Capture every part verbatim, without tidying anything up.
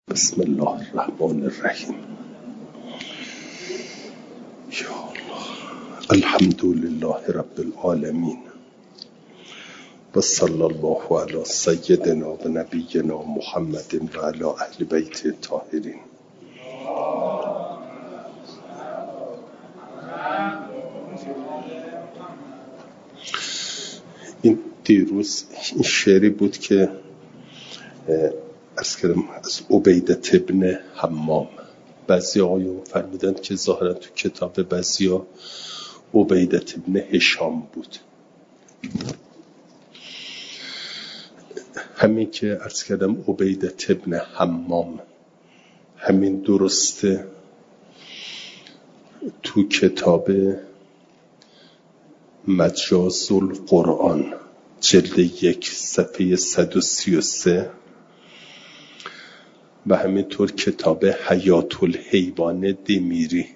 بسم الله الرحمن الرحیم. یا الله، الحمد لله رب العالمین و صلی الله علی سیدنا و نبینا محمد و علی اهل بیت الطاهرین. این دیروز این شعری بود که عرض کردم از عبیدة ابن حمام. بعضی آقایون فرمودن که ظاهرا تو کتاب بعضیا عبیدة ابن هشام بود. همین که عرض کردم عبیدة ابن حمام همین درسته. تو کتاب مجاز القرآن جلد یک صفحه صد و سی و سه و همینطور کتاب حیات الحیوان دمیری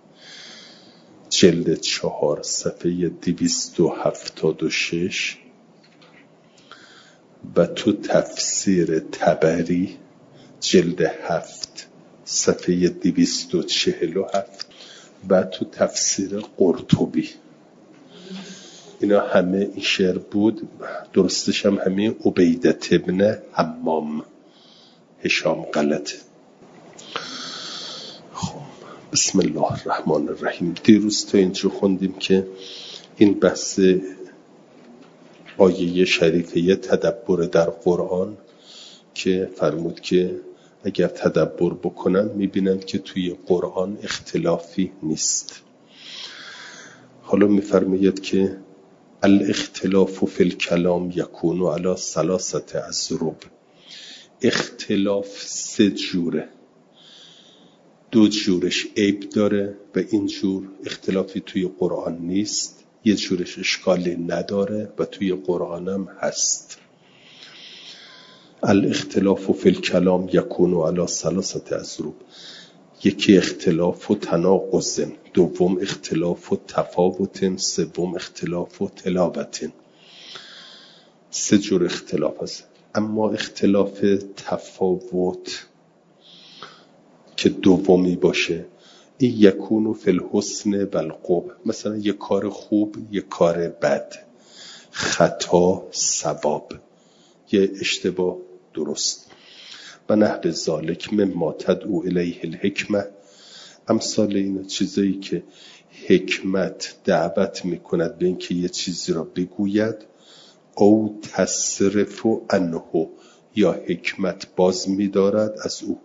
جلد چهار صفحه دویست و هفتاد و شش و تو تفسیر طبری جلد هفت صفحه دویست و چهل و هفت و تو تفسیر قرطبی. اینا همه این شعر بود. درستش هم همین عبیدة ابن حمام. هشام غلطه. خب بسم الله الرحمن الرحیم. دیروز تا اینجا خوندیم که این بحث آیه شریفه تدبر در قرآن که فرمود که اگر تدبر بکنن میبینن که توی قرآن اختلافی نیست. حالا میفرماید که الاختلاف فی الکلام یکون علی ثلاثه اضرب. اختلاف سه جوره، دو جورش عیب داره و این جور اختلافی توی قرآن نیست. یه جورش اشکالی نداره و توی قرآن هم هست. الاختلاف فی الکلام یکون علی ثلاثه اضرب. یکی اختلاف و تناقض، دوم اختلاف و تفاوت، سوم اختلاف و تلاوت. سه جور اختلاف هست. اما اختلاف تفاوت که دومی باشه، این یکونو فی الحسن و القبح. مثلا یک کار خوب، یک کار بد، خطا، ثواب، یه اشتباه، درست. و نحو ذالک مما تدعو الیه الحکمه. امثال این چیزایی که حکمت دعوت میکند به اینکه یه چیزی را بگوید، او تصرف عنه، یا حکمت باز می‌دارد از او.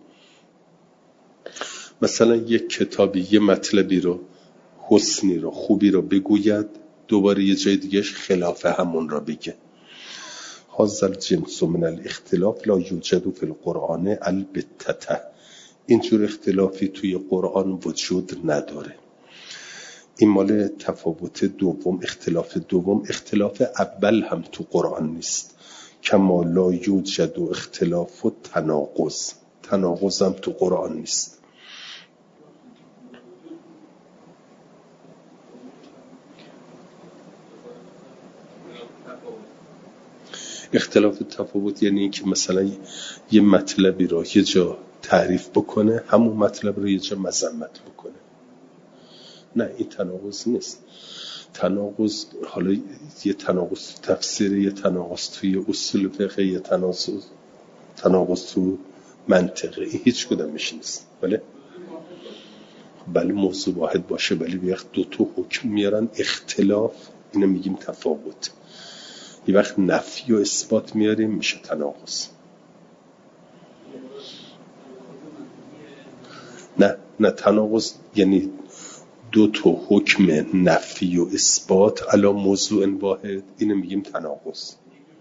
مثلا یک کتابی یه مطلبی رو، حسنی رو، خوبی رو بگوید، دوباره یه جای دیگهش خلاف همون را بگه. هذا الجنس من الاختلاف لا یوجد فی القرآن البتة. اینجور اختلافی توی قرآن وجود نداره. این مال تفاوت دوم. اختلاف دوم. اختلاف اول هم تو قرآن نیست. کما لا یوجد و اختلاف و تناقض. تناقض هم تو قرآن نیست. اختلاف تفاوت یعنی که مثلا یه مطلبی رو یه جا تعریف بکنه، همون مطلب رو یه جا مذمت بکنه. نه، این تناقض نیست. تناقض حالا یه تناقض تو تفسیر، یه تناقض توی اصول فقه، یه تناقض تناقض تو منطقه. این هیچ کدومش نیست. بله بله موضوع واحد باشه، ولی یه وقت دو تا حکم میارن اختلاف، اینو میگیم تفاوت. یه وقت نفی و اثبات میاریم میشه تناقض. نه نه تناقض یعنی دو تا حکم نفی و اثبات علی موضوع واحد، اینو میگیم تناقض.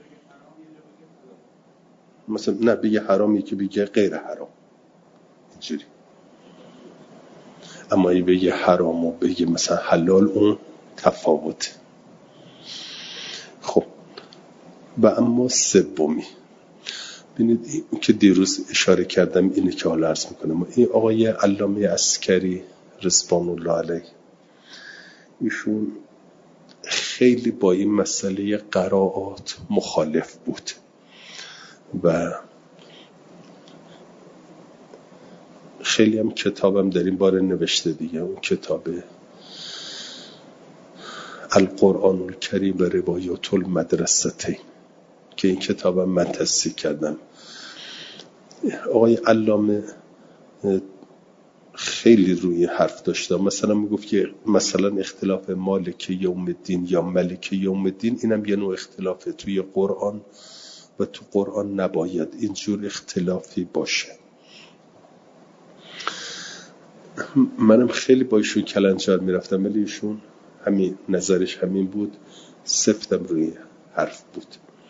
مثلا نه بگه حرامی که بگه غیر حرام، اینجوری. اما ای بگه حرام و بگه مثلا حلال، اون تفاوت. خب و اما سومی، ببینید این که دیروز اشاره کردم، اینه که حالا عرض میکنم. این آقای علامه عسکری رضوان الله علیه، ایشون خیلی با این مسئله قرائات مخالف بود و خیلی هم کتابم در این باره نوشته دیگه، اون کتاب القرآن الکریم به روایات المدرستین که این کتابم من تصحیح کردم. آقای علامه خیلی روی حرف داشته، مثلا میگفت که مثلا اختلاف مالک یوم الدین یا ملک یوم الدین اینم یه نوع اختلافه توی قرآن و تو قرآن نباید اینجور اختلافی باشه. منم خیلی با ایشون کلنجار میرفتم ولی ایشون همین نظرش همین بود، سفتم روی حرف بود.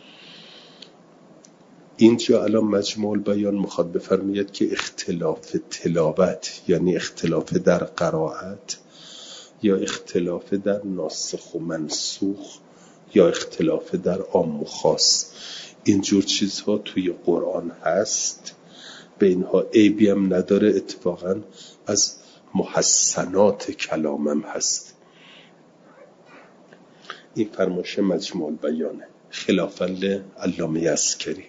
اینجا الان مجموع البیان میخواد بفرماید که اختلاف تلاوت یعنی اختلاف در قرائت یا اختلاف در ناسخ و منسوخ یا اختلاف در عام و خاص، اینجور چیزها توی قرآن هست، به اینها عیبی هم نداره، اتفاقا از محسنات کلامم هست. این فرمایش مجموع البیانه خلافاً علامه عسکری.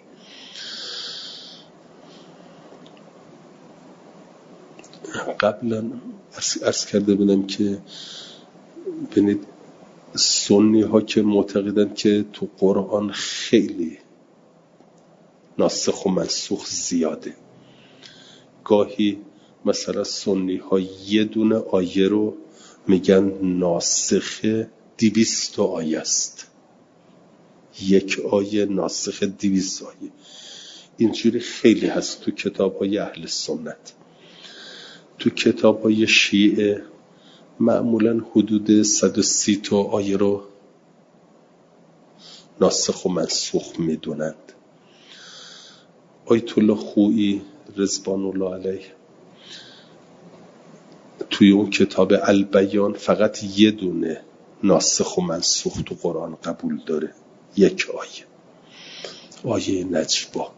قبلا عرض کرده بودم که ببینید سنی ها که معتقدن که تو قرآن خیلی ناسخ و منسوخ زیاده، گاهی مثلا سنی ها یه دونه آیه رو میگن ناسخ دویست آیه است، یک آیه ناسخ دویست آیه. اینجوری خیلی هست تو کتاب های اهل سنت. تو کتاب های شیعه معمولا حدود صد و سی تا آیه رو ناسخ و منسوخ میدونند. آیت الله خویی رضوان الله علیه توی اون کتاب البیان فقط یه دونه ناسخ و منسوخ تو قرآن قبول داره، یک آیه، آیه نجوا.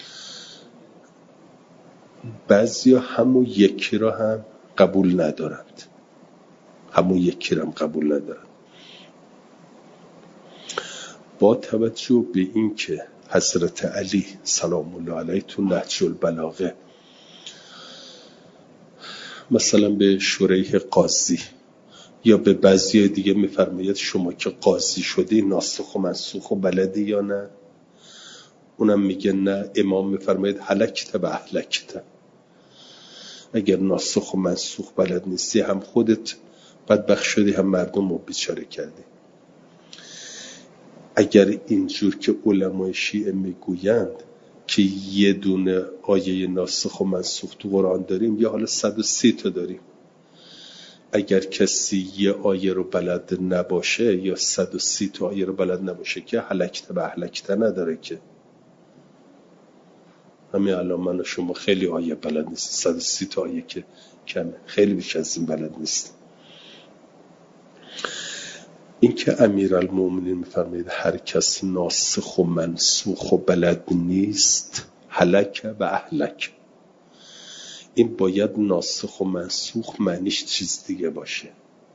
بعضی ها همون یکی را هم قبول ندارند، همون یکی را هم قبول ندارند. با توجه به این که حضرت علی سلام الله علیه تو نهج البلاغه مثلا به شریح قاضی یا به بعضی دیگه میفرماید شما که قاضی شدی ناسخ و منسوخ و بلدی یا نه، اونم میگه نه. امام میفرماید هلکت و اهلکت، اگر ناسخ و منسوخ بلد نیستی هم خودت بدبخت شدی هم مردم رو بیچاره کردی. اگر اینجور که علمای شیعه میگویند که یه دونه آیه ناسخ و منسوخ تو قرآن داریم یا حالا صد و سی تا داریم، اگر کسی یه آیه رو بلد نباشه یا صد و سی تا آیه رو بلد نباشه که هلکت و اهلکت نداره که. همین الان من و شما خیلی آیه بلد نیست، صد و سی تا آیه که کمه، خیلی بیش از این بلد نیست. این که امیرالمومنین میفرماید هر کس ناسخ و منسوخ و بلد نیست هلک و اهلک، این باید ناسخ و منسوخ معنیش چیز دیگه باشه،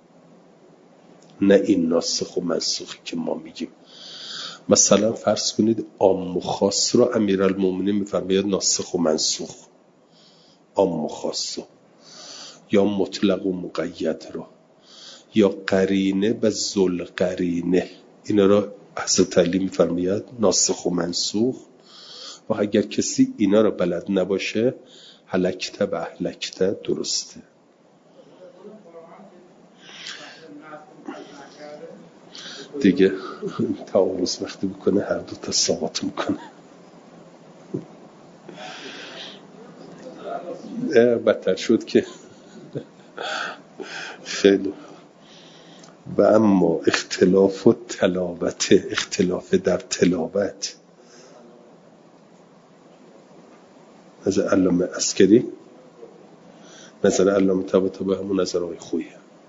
نه این ناسخ و منسوخی که ما میگیم. مثلا فرض کنید عام و خاص رو امیرالمومنین میفرماید ناسخ و منسوخ، عام و خاص رو، یا مطلق و مقید رو، یا قرینه و ذل قرینه، اینا رو حضرت علی میفرماید ناسخ و منسوخ. و اگر کسی اینا رو بلد نباشه هلکت و اهلکت درسته. دیگه تعارض وقتی بکنه هر دو تا ثابت میکنه. بدتر شد که خیلی. و اما اختلاف و تلاوت، اختلاف در تلاوت، نظر علامه عسکری، نظر علامه طباطبایی همون نظر آقای خویی.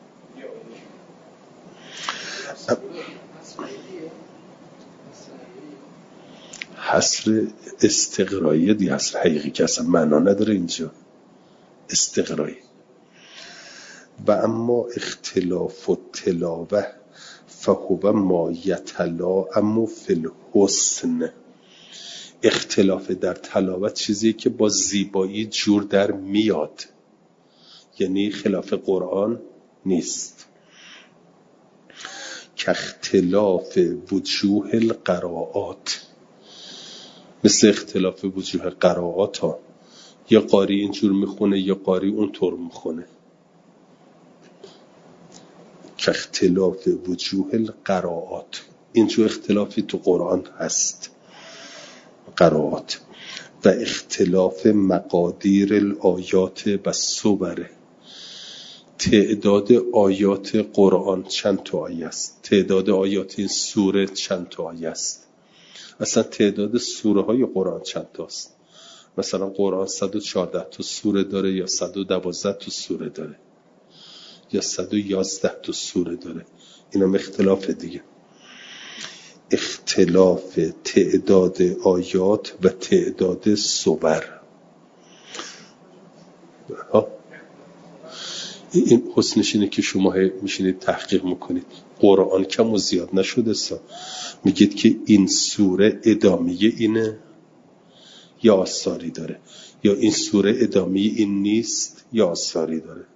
حصر استقرایی دی حصر حقیقی که اصلا معنا نداره اینجا، استقرایی. و اما اختلاف و تلاوه فهو ما یتلاعم فی الحسن، اختلاف در تلاوت چیزی که با زیبایی جور در میاد، یعنی خلاف قرآن نیست. که اختلاف وجوه القراءات، مثل اختلاف وجوه قراءات ها، یه قاری اینجور میخونه یه قاری اونطور میخونه. که اختلاف وجوه القراءات، اینجور اختلافی تو قرآن هست قراءات. و اختلاف مقادیر الآیات و سوره، تعداد آیات قرآن چند تا آیه است، تعداد آیات این سوره چند تا آیه است، اصلا تعداد سوره های قرآن چند تا است. مثلا قرآن صد و چهارده تا سوره داره یا صد و دوازده تا سوره داره یا صد و یازده تا سوره داره. اینم اختلاف دیگه، اختلاف تعداد آیات و تعداد سور. ها این حسنش اینه که شما میشینید تحقیق میکنید قرآن کم و زیاد نشده سا، میگید که این سوره ادامه اینه یا آثاری داره، یا این سوره ادامه این نیست یا آثاری داره.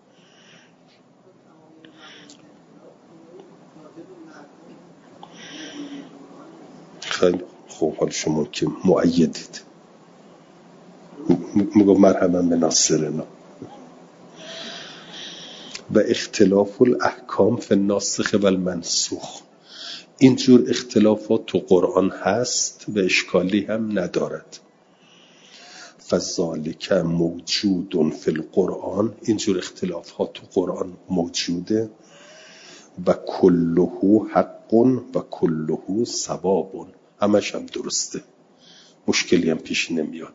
خیلی خوب، حال شما که مؤیدید. میگم مرحبا به ناصرنا. و اختلاف الاحکام فی الناسخ و المنسوخ، اینجور اختلافات تو قرآن هست و اشکالی هم ندارد. فذالک موجود فی القرآن، اینجور اختلافات تو قرآن موجوده. و کله حق و کله ثواب، همش هم درسته، مشکلی هم پیش نمیاد.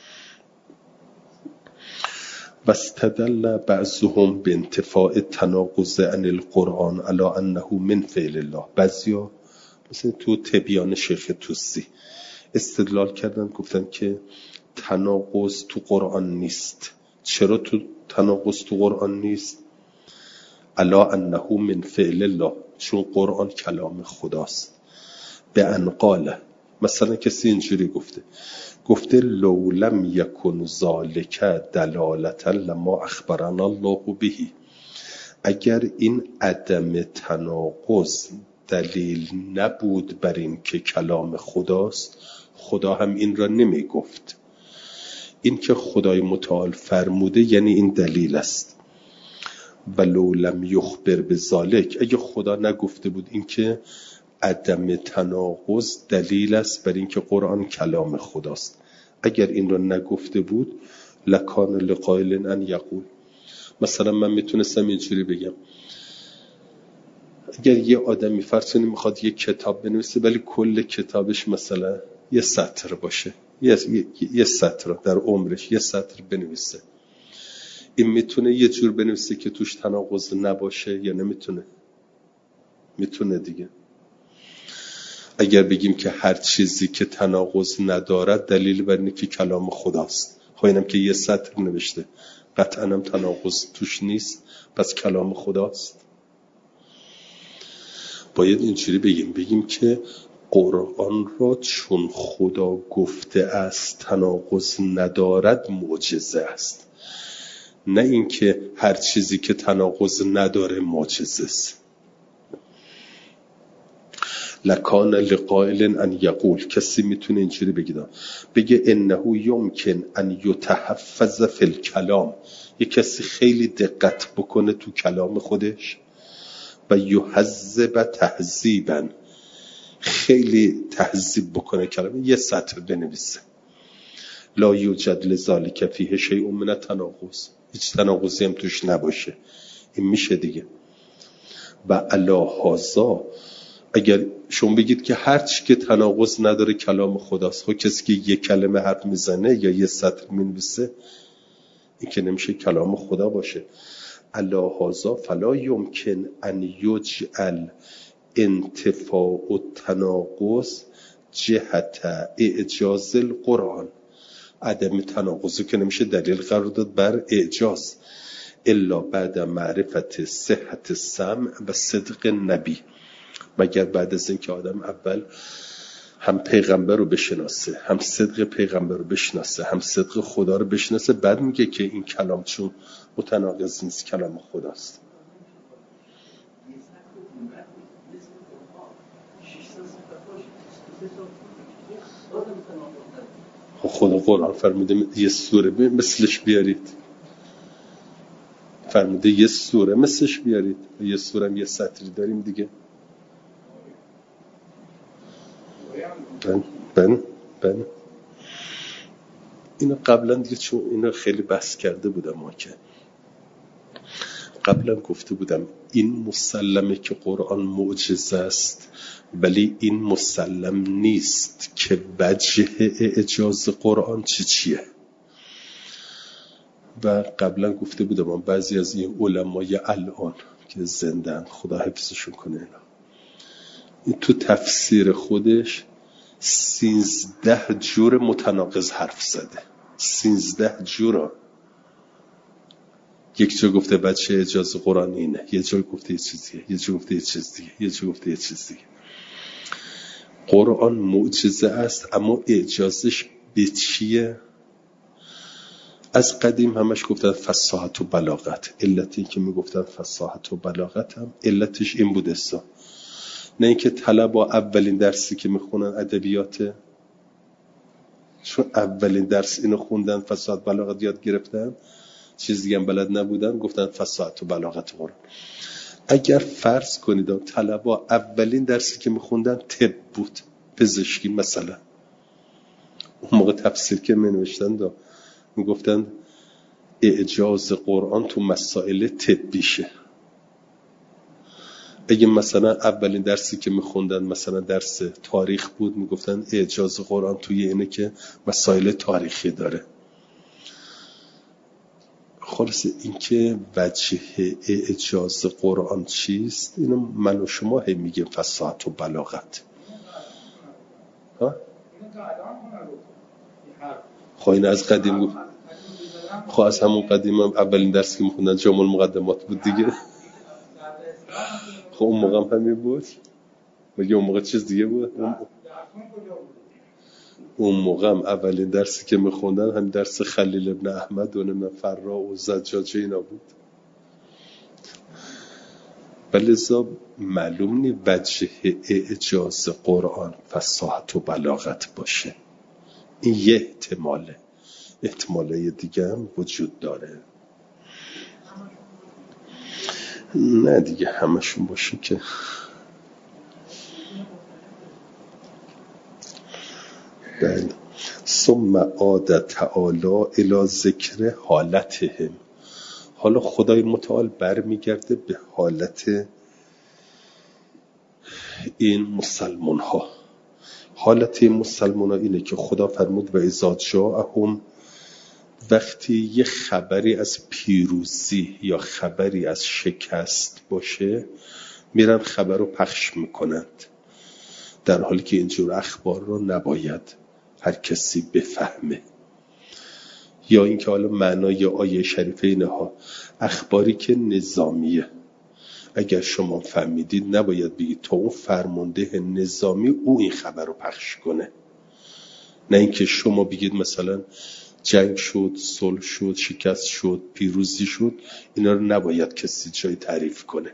واستدل بعضهم بانتفاء تناقض عن القرآن على انه من فعل الله. بعضیا مثلا تو تبیان شیخ توسی استدلال کردن، گفتن که تناقض تو قرآن نیست. چرا تو تناقض تو قرآن نیست؟ على انه من فعل الله، چون قرآن کلام خداست. به ان قال، مثلا کسی اینجوری گفته گفته لو لم یکن ذالک دلالتا لما اخبرنا الله به، اگر این عدم تناقض دلیل نبود بر این که کلام خداست، خدا هم این را نمی گفت. این که خدای متعال فرموده یعنی این دلیل است. ولو لم یخبر بذالک، اگه خدا نگفته بود این که عدم تناقض دلیل است بر این که قرآن کلام خداست، اگر این رو نگفته بود لکان لقائل ان یقول. مثلا من میتونستم اینجوری بگم، اگر یه آدمی فرض کنیم میخواد یه کتاب بنویسه ولی کل کتابش مثلا یه سطر باشه، یه, یه،, یه سطر در عمرش یه سطر بنویسه، این میتونه یه جور بنویسه که توش تناقض نباشه یا نمیتونه؟ میتونه دیگه. اگر بگیم که هر چیزی که تناقض ندارد دلیل بر اینه که کلام خداست، خب اینم که یه سطر نوشته قطعاً هم تناقض توش نیست، پس کلام خداست. باید اینجوری بگیم بگیم که قرآن را چون خدا گفته است تناقض ندارد معجزه است، نه اینکه هر چیزی که تناقض نداره معجزه است. لکان لقائل ان یقول، کسی میتونه اینجوری بگه بگه انه یمکن ان یتحفظ فی الکلام، یک کسی خیلی دقت بکنه تو کلام خودش و یحذب تهذیبا، خیلی تهذیب بکنه کلام، یه سطر بنویسه لا یوجد لذالک فیه شیء من التناقض، هیچ تناقضی هم توش نباشه، این میشه دیگه. و علی هذا، اگر شما بگید که هر چی که تناقض نداره کلام خداست، خب کسی که یک کلمه حرف میزنه یا یه سطر مینویسه این که نمیشه کلام خدا باشه. علی هذا فلا یمکن ان یجعل انتفاء التناقض جهت اعجاز القرآن، عدم تناقضی که نمیشه دلیل قرار داد بر اعجاز، الا بعد معرفت صحت السمع و صدق نبی، مگر بعد از این که آدم اول هم پیغمبر رو بشناسه، هم صدق پیغمبر رو بشناسه، هم صدق خدا رو بشناسه، بعد میگه که این کلام چون متناقض نیست کلام خداست. خدا قرآن فرموده یه سوره مثلش بیارید، فرموده یه سوره مثلش بیارید، یه سوره هم یه سطری داریم دیگه. بن بن بن اینو قبلا دیگه، چون اینو خیلی بحث کرده بودم، ما که قبلا گفته بودم این مسلمه که قرآن معجزه است، ولی این مسلم نیست که وجه اعجاز قرآن چی چیه. و قبلا گفته بودم بعضی از این علمای الان که زندن، خدا حفظشون کنه، اینا این تو تفسیر خودش سیزده جور متناقض حرف زده، سیزده جور. یک جا گفته بچه اجاز قرآن اینه، یه جا گفته یه چیز دیگه، یه جا گفته یه چیز دیگه، یه جا گفته یه چیز دیگه. قرآن معجزه است، اما اعجازش به چیه؟ از قدیم همش گفتن فصاحت و بلاغت. علتی که میگفتن فصاحت و بلاغت هم علتش این بود است، نه اینکه طلبا اولین درسی که میخونن ادبیاته، چون اولین درس اینو خوندن فصاحت بلاغت یاد گرفتن، چیز دیگه هم بلد نبودن، گفتن فصاحت و بلاغت قرآن. اگر فرض کنید طلبا اولین درسی که میخوندن طب بود، پزشکی مثلا، اون موقع تفسیر که منوشتن دا میگفتن اعجاز قرآن تو مسائل طبیشه. اگه مثلا اولین درسی که میخوندن مثلا درس تاریخ بود، میگفتن اعجاز قرآن توی اینه که مسائل تاریخی داره. خلاصه اینکه وجه اعجاز قرآن چیست، اینو من و شما هی میگیم فصاحت و بلاغت. ها؟ خب این از قدیم گفت، خب از همون قدیم هم اولین درس که میخوندن جامع المقدمات بود دیگه. خب اون موقع هم همین بود، مگه اون موقع چیز دیگه بود؟ اون موقع هم اولین درسی که میخوندن هم درس خلیل ابن احمد و نمه فرا و زجاجه اینا بود. بلذا معلوم نی وجه اعجاز قرآن فصاحت و بلاغت باشه. این یه احتماله، احتماله دیگه هم وجود داره. نه دیگه همشون باشه که. بله. ثم عاد تعالی الی ذکر حالتهم. حالا خدای متعال برمیگرده به حالت این مسلمان ها. حالت این مسلمان ها اینه که خدا فرمود و اذا جاءهم، وقتی یه خبری از پیروزی یا خبری از شکست باشه، میرن خبر رو پخش میکنند، در حالی که اینجور اخبار رو نباید هر کسی بفهمه. یا اینکه حالا معنای آیه شریفه اینه ها، اخباری که نظامیه، اگر شما فهمیدید نباید بگید تا اون فرمانده نظامی او این خبر رو پخش کنه، نه اینکه شما بگید مثلا جنگ شد، صلح شد، شکست شد، پیروزی شد، اینا رو نباید کسی جای تعریف کنه.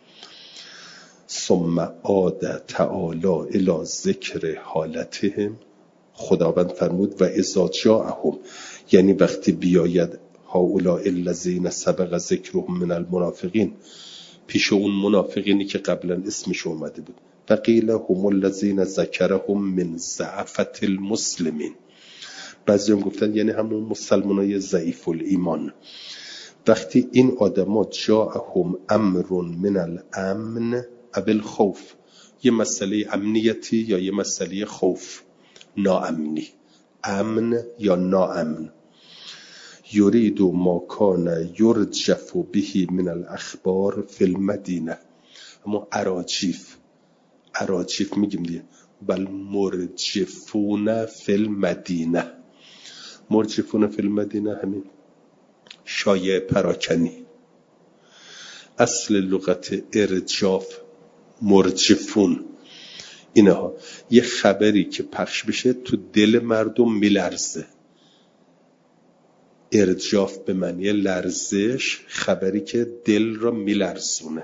ثم عاد تعالی الی ذکر حالتهم، خداوند فرمود و اذا جاءهم، یعنی وقتی بیاید هؤلاء الذین سبق ذکرهم من المنافقین، پیش اون منافقینی که قبلا اسمش اومده بود، فقیل هم الذین ذکرهم من ضعفة المسلمین، بعضی هم گفتن یعنی همون مسلمانای ضعیف الایمان. وقتی این آدما جاءهم امر من الامن او الخوف، یه مسئله امنیتی یا یه مسئله خوف، ناامنی، امن یا ناامن، یرید ما کان یرجف به من الاخبار فی المدینه، اما اراجیف، اراجیف میگیم دیگه، بل مرجفون فی المدینه، مرجفون فی المدینه همین شایع پراکنی، اصل لغت ارجاف مرجفون اینها یه خبری که پخش بشه تو دل مردم میلرزه. ارجاف به معنی لرزش، خبری که دل را میلرزونه.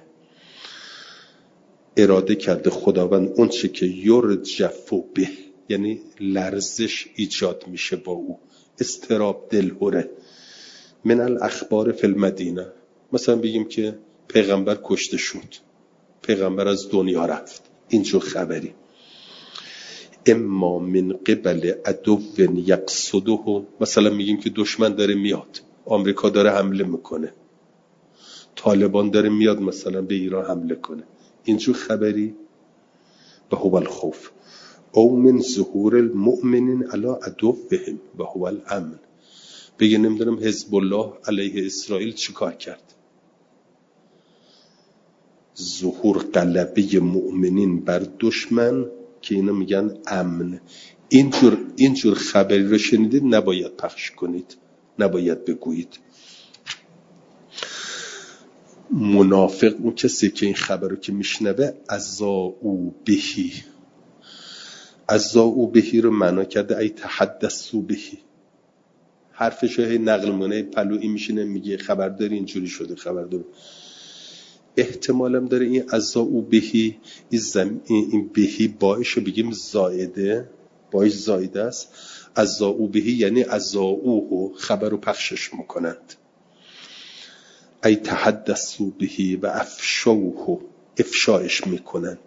اراده کرده خداوند اون چه که یرجفو به، یعنی لرزش ایجاد میشه با او، استراب، دلهوره. من الاخبار فی المدینه، مثلا بگیم که پیغمبر کشته شد، پیغمبر از دنیا رفت، اینجور خبری. اما من قبل عدو یقصده، مثلا میگیم که دشمن داره میاد، آمریکا داره حمله میکنه، طالبان داره میاد مثلا به ایران حمله کنه، اینجور خبری. به هو الخوف او من ظهور المؤمنین علی عدوهم و هو الامن. بگه نمیدونم حزب الله علیه اسرائیل چیکار کرد، ظهور غلبه مؤمنین بر دشمن که اینا میگن امن. اینجور اینجور خبری رو شنیدید نباید پخش کنید، نباید بگویید. منافق اون کسی که این خبر رو که میشنوه ازاؤ بهی، ازاؤ بهی رو معنا کرده ای تحدثوا بهی، حرفش رو نقل میکنه، پلویی میشینه میگه خبرداری اینجوری شده، خبرداری. احتمالم داره این ازاؤ بهی، این, زم... این بهی باعث رو بگیم زائده، باعث زائده است. ازاؤ بهی یعنی ازاؤه، خبر رو پخشش میکنند. ای تحدثوا بهی و افشوه، افشایش میکنند.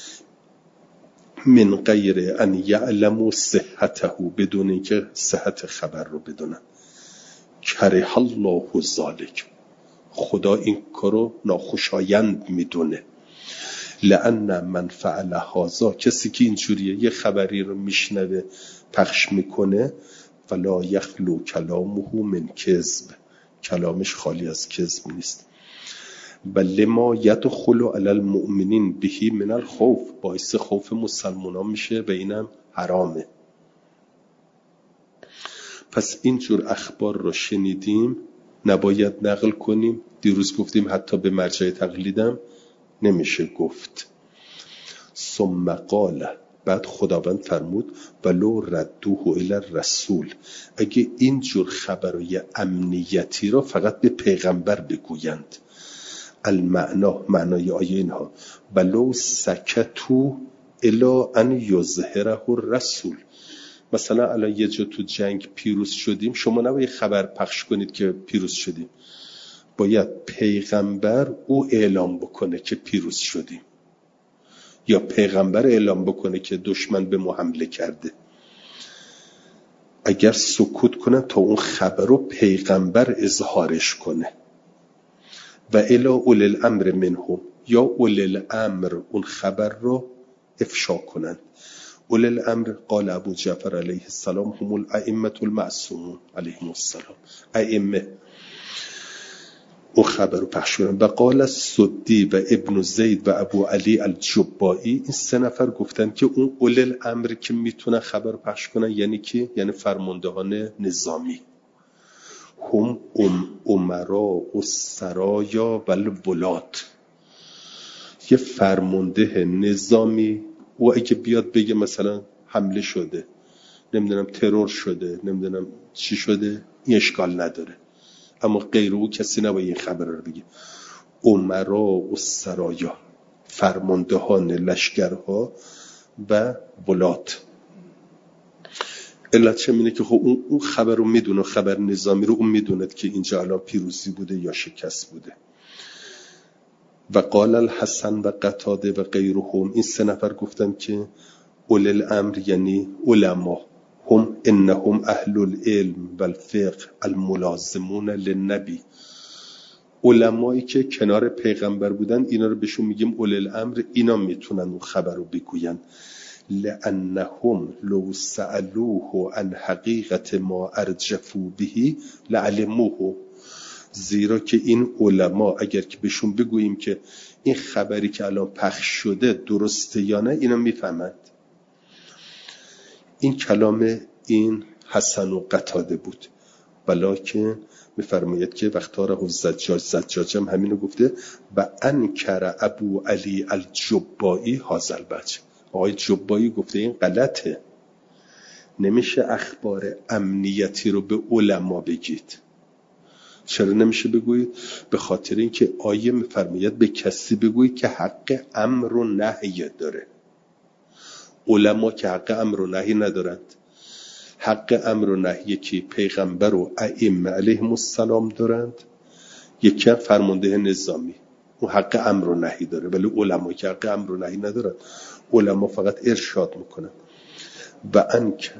من غیر ان یعلموا صحته، بدون اینکه صحت خبر رو بدونن. کره الله ذالک، خدا این کارو ناخوشایند میدونه. لأن من فعل هذا، کسی که اینجوریه یه خبری رو میشنوه پخش میکنه، فلا یخلو کلامه من کذب، کلامش خالی از کذب نیست. بل ما یدخل علی المؤمنین بهی من الخوف، باعث خوف مسلمانان میشه و اینم حرامه. پس اینجور اخبار رو شنیدیم نباید نقل کنیم. دیروز گفتیم حتی به مرجع تقلیدم نمیشه گفت. ثم قال، بعد خداوند فرمود ولو ردوه الی الرسول، اگه اینجور خبرای امنیتی رو فقط به پیغمبر بگویند. المعنا، معنای آیه اینها، ولو سکتو الی ان یظهره الرسول. مثلا الان یه جا تو جنگ پیروز شدیم، شما نباید خبر پخش کنید که پیروز شدیم، باید پیغمبر او اعلام بکنه که پیروز شدیم، یا پیغمبر اعلام بکنه که دشمن به ما حمله کرده. اگر سکوت کنن تا اون خبر رو پیغمبر اظهارش کنه. و الی اولی الامر منهم، یا اولی الامر اون خبر رو افشا کنن. اولی الامر قال ابو جعفر علیه السلام هم الائمه المعصومون علیهم السلام، ائمه اون خبر رو پخش کنن. و قال السدی و ابن زید و ابو علی الجبائی، این سه نفر گفتن که اون اولی الامر که میتونن خبر رو پخش کنن یعنی کی؟ یعنی فرماندهان نظامی. هم ام امرا و سرایا و الولات، یه فرمانده نظامی و اگه بیاد بگه مثلا حمله شده، نمیدونم ترور شده، نمیدونم چی شده، این اشکال نداره، اما غیر او کسی نباید این خبر رو بگه. امرا و سرایا، فرماندهان لشکرها و ولات. علت چه اینه که خب اون اون خبر رو میدونه، خبر نظامی رو اون میدونه که اینجا الان پیروزی بوده یا شکست بوده. و قال الحسن و قتاده و غیرهم، این سه نفر گفتن که اولی الامر یعنی علما، هم انهم اهل العلم و الفقه الملازمون للنبی، علمایی که کنار پیغمبر بودن، اینا رو بهشون میگیم اولی الامر، اینا میتونن اون خبر رو بگوین. لأنهم لو سألوه عن حقیقت ما ارجفوا به لعلموه، زیرا که این علما اگر که بهشون بگوییم که این خبری که الان پخش شده درسته یا نه، اینا میفهمند. این کلام این حسن و قتاده بود. ولکن میفرماید که وقتاره زجاج، زجاج هم همینو گفته و انکر ابو علی الجبائی هذا الوجه، آقای جبایی گفته این غلطه، نمیشه اخبار امنیتی رو به علما بگید. چرا نمیشه بگویید؟ به خاطر اینکه آیه میفرماید به کسی بگویید که حق امر و نهی داره. علما که حق امر و نهی ندارند. حق امر و نهی یکی پیغمبر و ائمه علیهم السلام دارند، یکی فرمانده نظامی، اون حق امر و نهی داره، ولی علما که حق امر و نهی ندارند. علما فقط ارشاد میکنن. و انک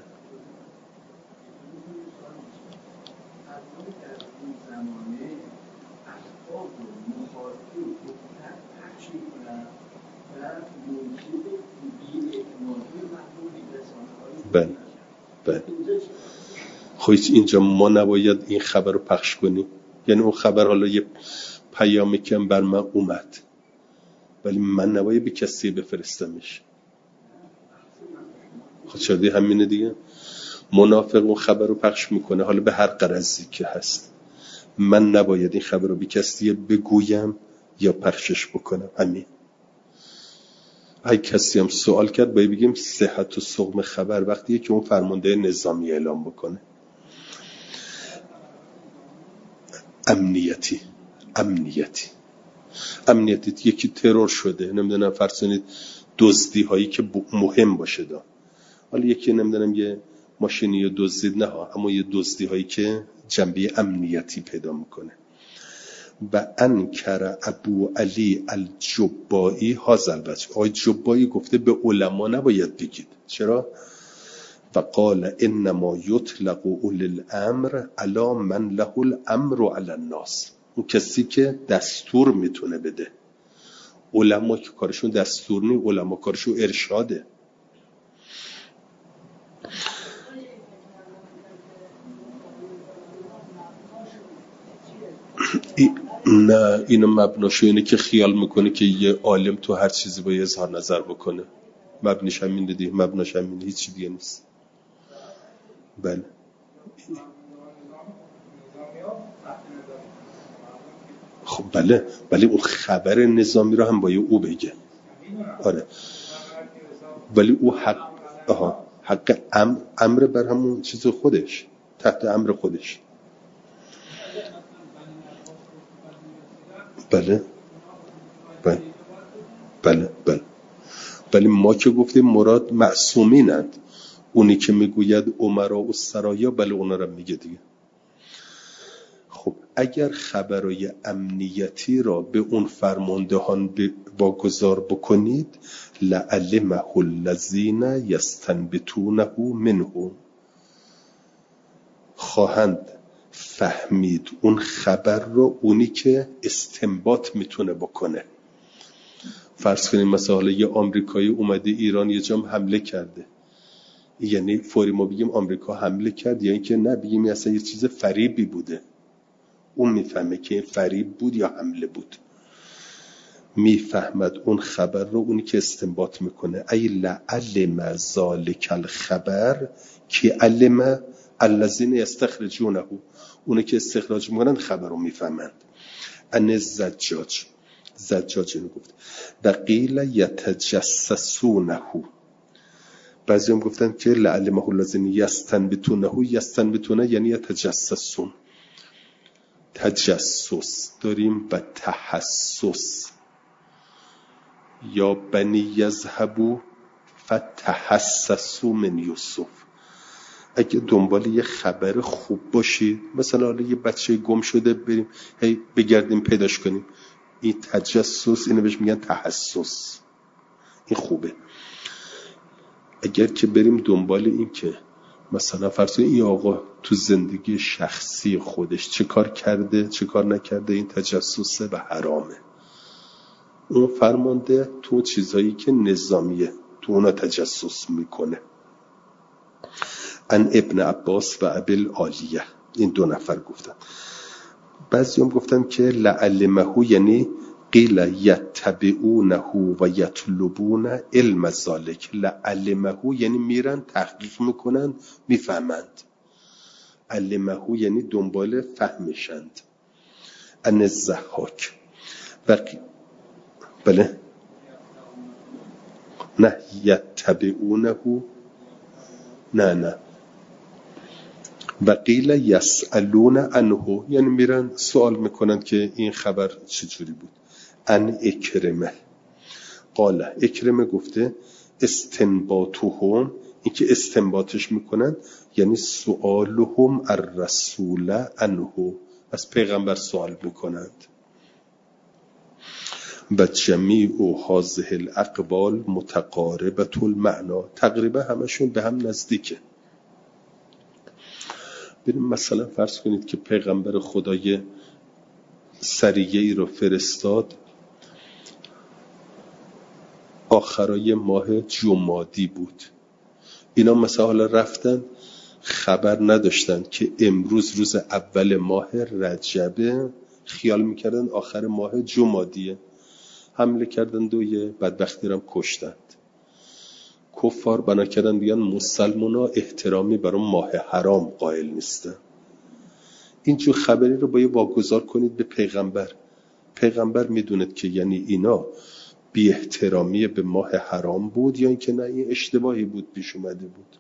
بله بله خب اینجا ما نباید این خبر رو پخش کنیم؟ یعنی اون خبر حالا یه پیامی که بر من اومد ولی من نباید به کسی بفرستمش. خب چرا همینه دیگه؟ منافق اون خبر رو پخش میکنه حالا به هر غرضی که هست، من نباید این خبر رو به کسی بگویم یا پخشش بکنم. همین. اگه کسی هم سوال کرد باید بگیم صحت و سقم خبر وقتیه که اون فرمانده نظامی اعلام بکنه. امنیتی امنیتی امنیتی یکی ترور شده، نمیدونم فرض کنید دزدی هایی که مهم باشه دا، حالا یکی نمیدونم یه ماشینی دزدید، نه ها، اما یه دزدی هایی که جنبه امنیتی پیدا میکنه. و انکر ابو علی الجبایی هازل بچه، آقای جبایی گفته به علما نباید بگید. چرا؟ فقال انما یطلق اولی الامر علی من له الامر علی الناس، اون کسی که دستور میتونه بده. علما که کارشون دستور نی، علما کارشون ارشاده. ای نه، اینو مبناشو اینه که خیال میکنه که یه عالم تو هر چیزی باید اظهار نظر بکنه. مبنیش همین دیگه، مبناش همین، هیچ چیز دیگه نیست. بله خب بله، ولی اون خبر نظامی رو هم باید او بگه. آره ولی او حق آها حق امر, امر بر همون چیز خودش، تحت امر خودش. بله بله بله بله ولی ما که گفتیم مراد معصومینند، اونی که میگوید امرا و سرایا بله اونا رو میگه دیگه. خب اگر خبرای امنیتی را به اون فرماندهان واگذار بکنید لعلمه الذین یستنبطونه منه، خواهند فهمید اون خبر رو اونی که استنباط میتونه بکنه. فرض کنیم مثلا حالا یه آمریکایی اومده ایران یه جام حمله کرده، یعنی فوری ما بگیم آمریکا حمله کرد یا اینکه نه بگیم اصلا یه چیز فریبی بوده، اون میفهمه که این فریب بود یا حمله بود. میفهمد اون خبر رو اونی که استنباط میکنه. ای لعلم ذالک الخبر کی علم الذین یستخرجونه، اونی که استخراج میکنن خبر رو میفهمند. ان زجاج زجاج اینو گفت و قیل یتجسسونه، بعضی هم گفتن که لعلمه الذین یستنبطونه، یستنبطونه یعنی یتجسسون. تجسس داریم و تحسس. یا بنی یذهبوا فتحسسوا من یوسف، اگه دنبال یه خبر خوب باشید، مثلا حالا یه بچه گم شده بریم هی بگردیم پیداش کنیم، این تجسس، اینو بهش میگن تحسس، این خوبه. اگر که بریم دنبال این که مثلا فرض کنید این آقا تو زندگی شخصی خودش چه کار کرده چه کار نکرده، این تجسسه و حرامه. اون فرمانده تو چیزایی که نظامیه تو اونا تجسس میکنه. ان ابن عباس و ابل عالیه، این دو نفر گفتن. بعضی هم گفتن که لعلمه یعنی قیل یتبعونه و یطلبون علم ذالک، لعلمه یعنی میرن تحقیق میکنن میفهمند، علمه یعنی دنبال فهمشند. ان الضحاک و بله نه یتبعونه نه نه و قیل یسألون عنه، یعنی میرن سوال میکنن که این خبر چجوری بود. ان اکرمه قال، اکرمه گفته استنباطهم، این که استنباطش میکنن یعنی سؤالهم الرسول عنه، از پیغمبر سوال میکنند. و جمیع هذه الاقوال متقاربة المعنا، تقریبا همشون به هم نزدیکه. ببین مثلا فرض کنید که پیغمبر خدای سریعی رو فرستاد آخرای ماه جمادی بود، اینا مثلا رفتن خبر نداشتن که امروز روز اول ماه رجبه، خیال میکردن آخر ماه جمادیه، حمله کردن و یه بدبختی رو هم کشتند. کفار بنا کردن بیان مسلمونا احترامی برای ماه حرام قائل نیستن. اینجور خبری رو باید واگذار کنید به پیغمبر. پیغمبر میدوند که یعنی اینا بی احترامی به ماه حرام بود یا اینکه نه این اشتباهی بود پیش اومده بود.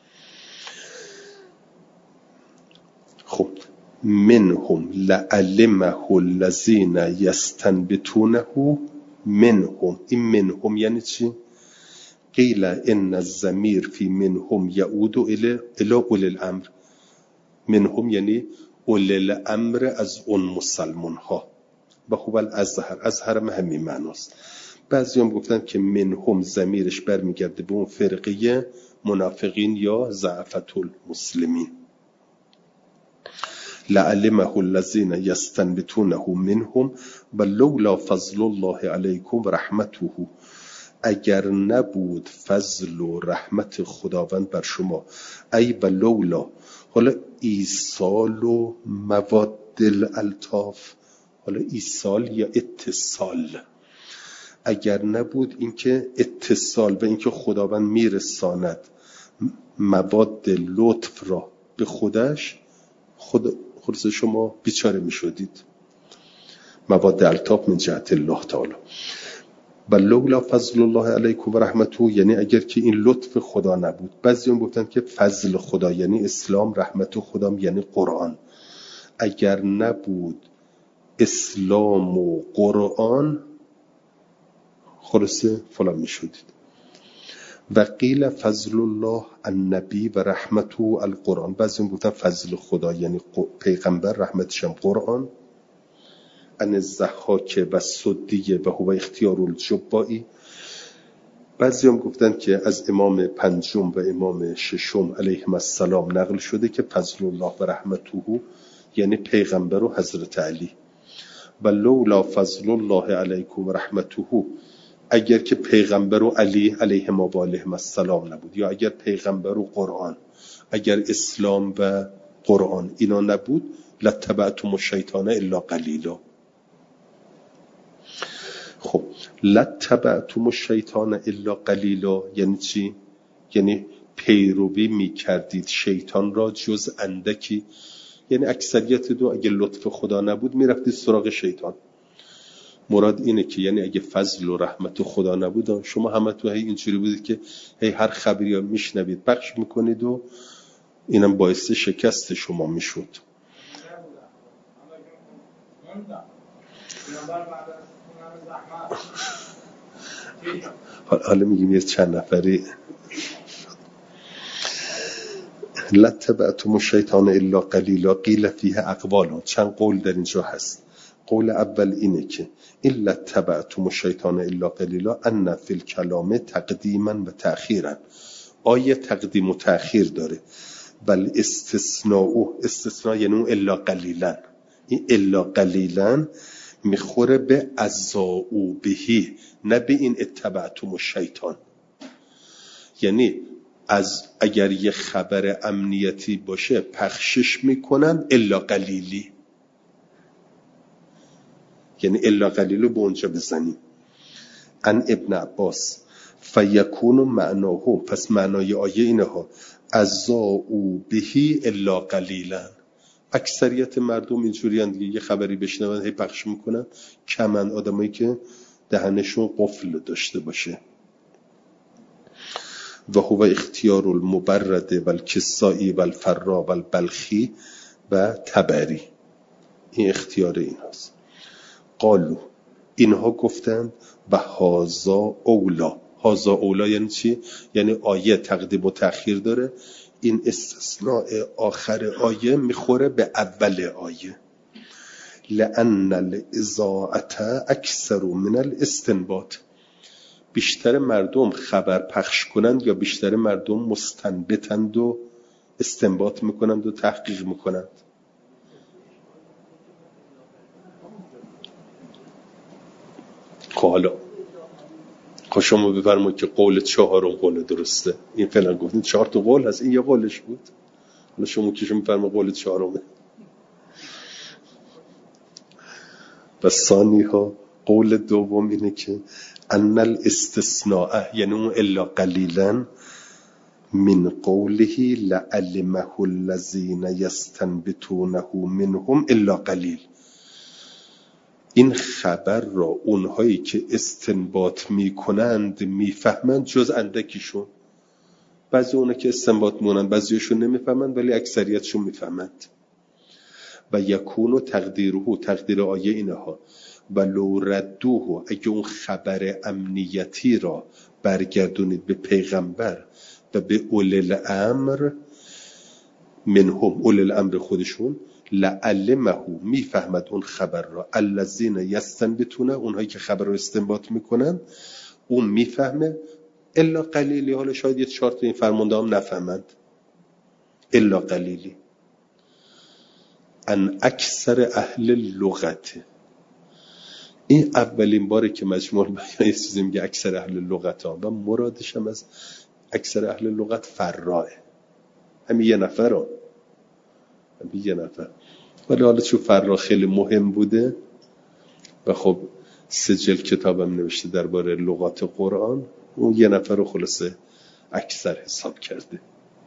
خب منهم لعلمه الذین یستنبطونه منهم، این منهم یعنی چی؟ قیل ان الضمیر فی منهم یعود الی الی اولی الامر، منهم یعنی اولی الامر از اون مسلمان ها و خوب الازهر، ازهر هم همین معناست. بعضی هم گفتن که منهم ضمیرش برمیگرده به اون فرقه منافقین یا ضعفة المسلمین. لعلمه الذین یستنبطونه منهم و لولا فضل الله علیکم و رحمته، اگر نبود فضل و رحمت خداوند بر شما، ای و لولا، حالا ایصال و مواد الالطاف، حالا ایصال یا اتصال، اگر نبود اینکه اتصال و اینکه خداوند میرساند مواد لطف را به خودش، خود خود شما بیچاره میشدید. مواد الطاف من جهت الله تعالی. و لولا فضل الله علیکم و رحمته، یعنی اگر که این لطف خدا نبود. بعضیان گفتن که فضل خدا یعنی اسلام، رحمت خدا یعنی قرآن. اگر نبود اسلام و قرآن خلاصه فلان میشدید. و قیل فضل الله النبی و رحمته القرآن، بعضیان گفتن فضل خدا یعنی پیغمبر، رحمتش هم قرآن. ان الضحاک و صدیه و هو اختیار الجبائی، بعضی هم گفتن که از امام پنجم و امام ششم علیهم السلام نقل شده که فضل الله و رحمته یعنی پیغمبر و حضرت علی. و لولا فضل الله علیکم و رحمته، اگر که پیغمبر و علی علیهم و علیهم السلام نبود، یا اگر پیغمبر و قرآن، اگر اسلام و قرآن اینا نبود، لاتبعتم الشیطان الا قلیلا. خب لاتبعتم الشیطان الا قلیلا یعنی چی؟ یعنی پیروی میکردید شیطان را جز اندکی، یعنی اکثریت دو اگه لطف خدا نبود میرفتید سراغ شیطان. مراد اینه که یعنی اگه فضل و رحمت خدا نبود شما همه تو هی اینجوری بودید که هی هر خبری ها میشنوید پخش میکنید و اینم باعث شکست شما میشد. حالا میگیم یه چند نفری لاتبعتم الشیطان الا قلیلا قیل فیه اقوال، چند قول در اینجا هست. قول اول اینه که الا تبعتم الشیطان الا قلیلا ان فی الکلام تقدیما و تأخیرا، آیه تقدیم و تأخیر داره. بل استثناء، استثناء یعنی الا قلیلا، این الا قلیلا میخوره به ازاؤ بهی، نه به این اتبعتم الشیطان. یعنی از اگر یه خبر امنیتی باشه پخشش میکنن الا قلیلی، یعنی الا قلیلو به اونجا بزنیم. ان ابن عباس فیکون معناه، پس معنای آیه اینه ها ازاؤ بهی الا قلیلا. اکثریت مردم اینجوری هستند دیگه، یه خبری بشنون هی پخش میکنن، کمن آدمایی که دهنشون قفل داشته باشه. و هو اختیار المبرد و الکسائی و الفرا و البلخی و تبری. این اختیار این هست. قالو، اینها گفتند و هازا اولا. هازا اولا یعنی چی؟ یعنی آیه تقدیم و تأخیر داره، این استثناء آخر آیه میخوره به اول آیه. لأن الاذاعة اکثر من الاستنباط، بیشتر مردم خبر پخش کنند یا بیشتر مردم مستنبطند و استنباط میکنند و تحقیق میکنند. حالا خب شما بفرمایید که قول چهارم قول درسته. این فعلا گفتین چهار تا قول هست، این یه قولش بود. حالا شما که شما بفرمایید قول چهارمه. و ثانی ها قول دوم اینه که ان الاستثناء، یعنی اون الا قلیلا، من قوله لعلمه الذین یستنبطونه منهم الا قلیل. این خبر را اونهایی که استنباط میکنند میفهمند جز اندکیشون. بعضی اونها که استنباط میکنند بعضیشون نمیفهمند ولی اکثریتشون میفهمند. و یکونو تقدیره، تقدیر آیه اینها، و لو ردوه، اگه اون خبر امنیتی را برگردونید به پیغمبر و به اولی الامر منهم، اولی الامر خودشون، لعلمه، میفهمد اون خبر را، الذین یستنبطونه، اونهایی که خبر رو استنباط میکنن، اون میفهمه. الا قلیلی، حالا شاید یه چهار تا این فرمانده هم نفهمند. الا قلیلی ان اکثر اهل لغت. این اولین باره که مجموع بیان یه چیزی میگه اکثر اهل لغت ها، و مرادش هم از اکثر اهل لغت فراه، همین یه نفر ها، همین یه نفر. ولی حالا چون فراه خیلی مهم بوده و خب سجل کتابم نوشته درباره لغات قرآن، اون یه نفر رو خلاصه اکثر حساب کرده.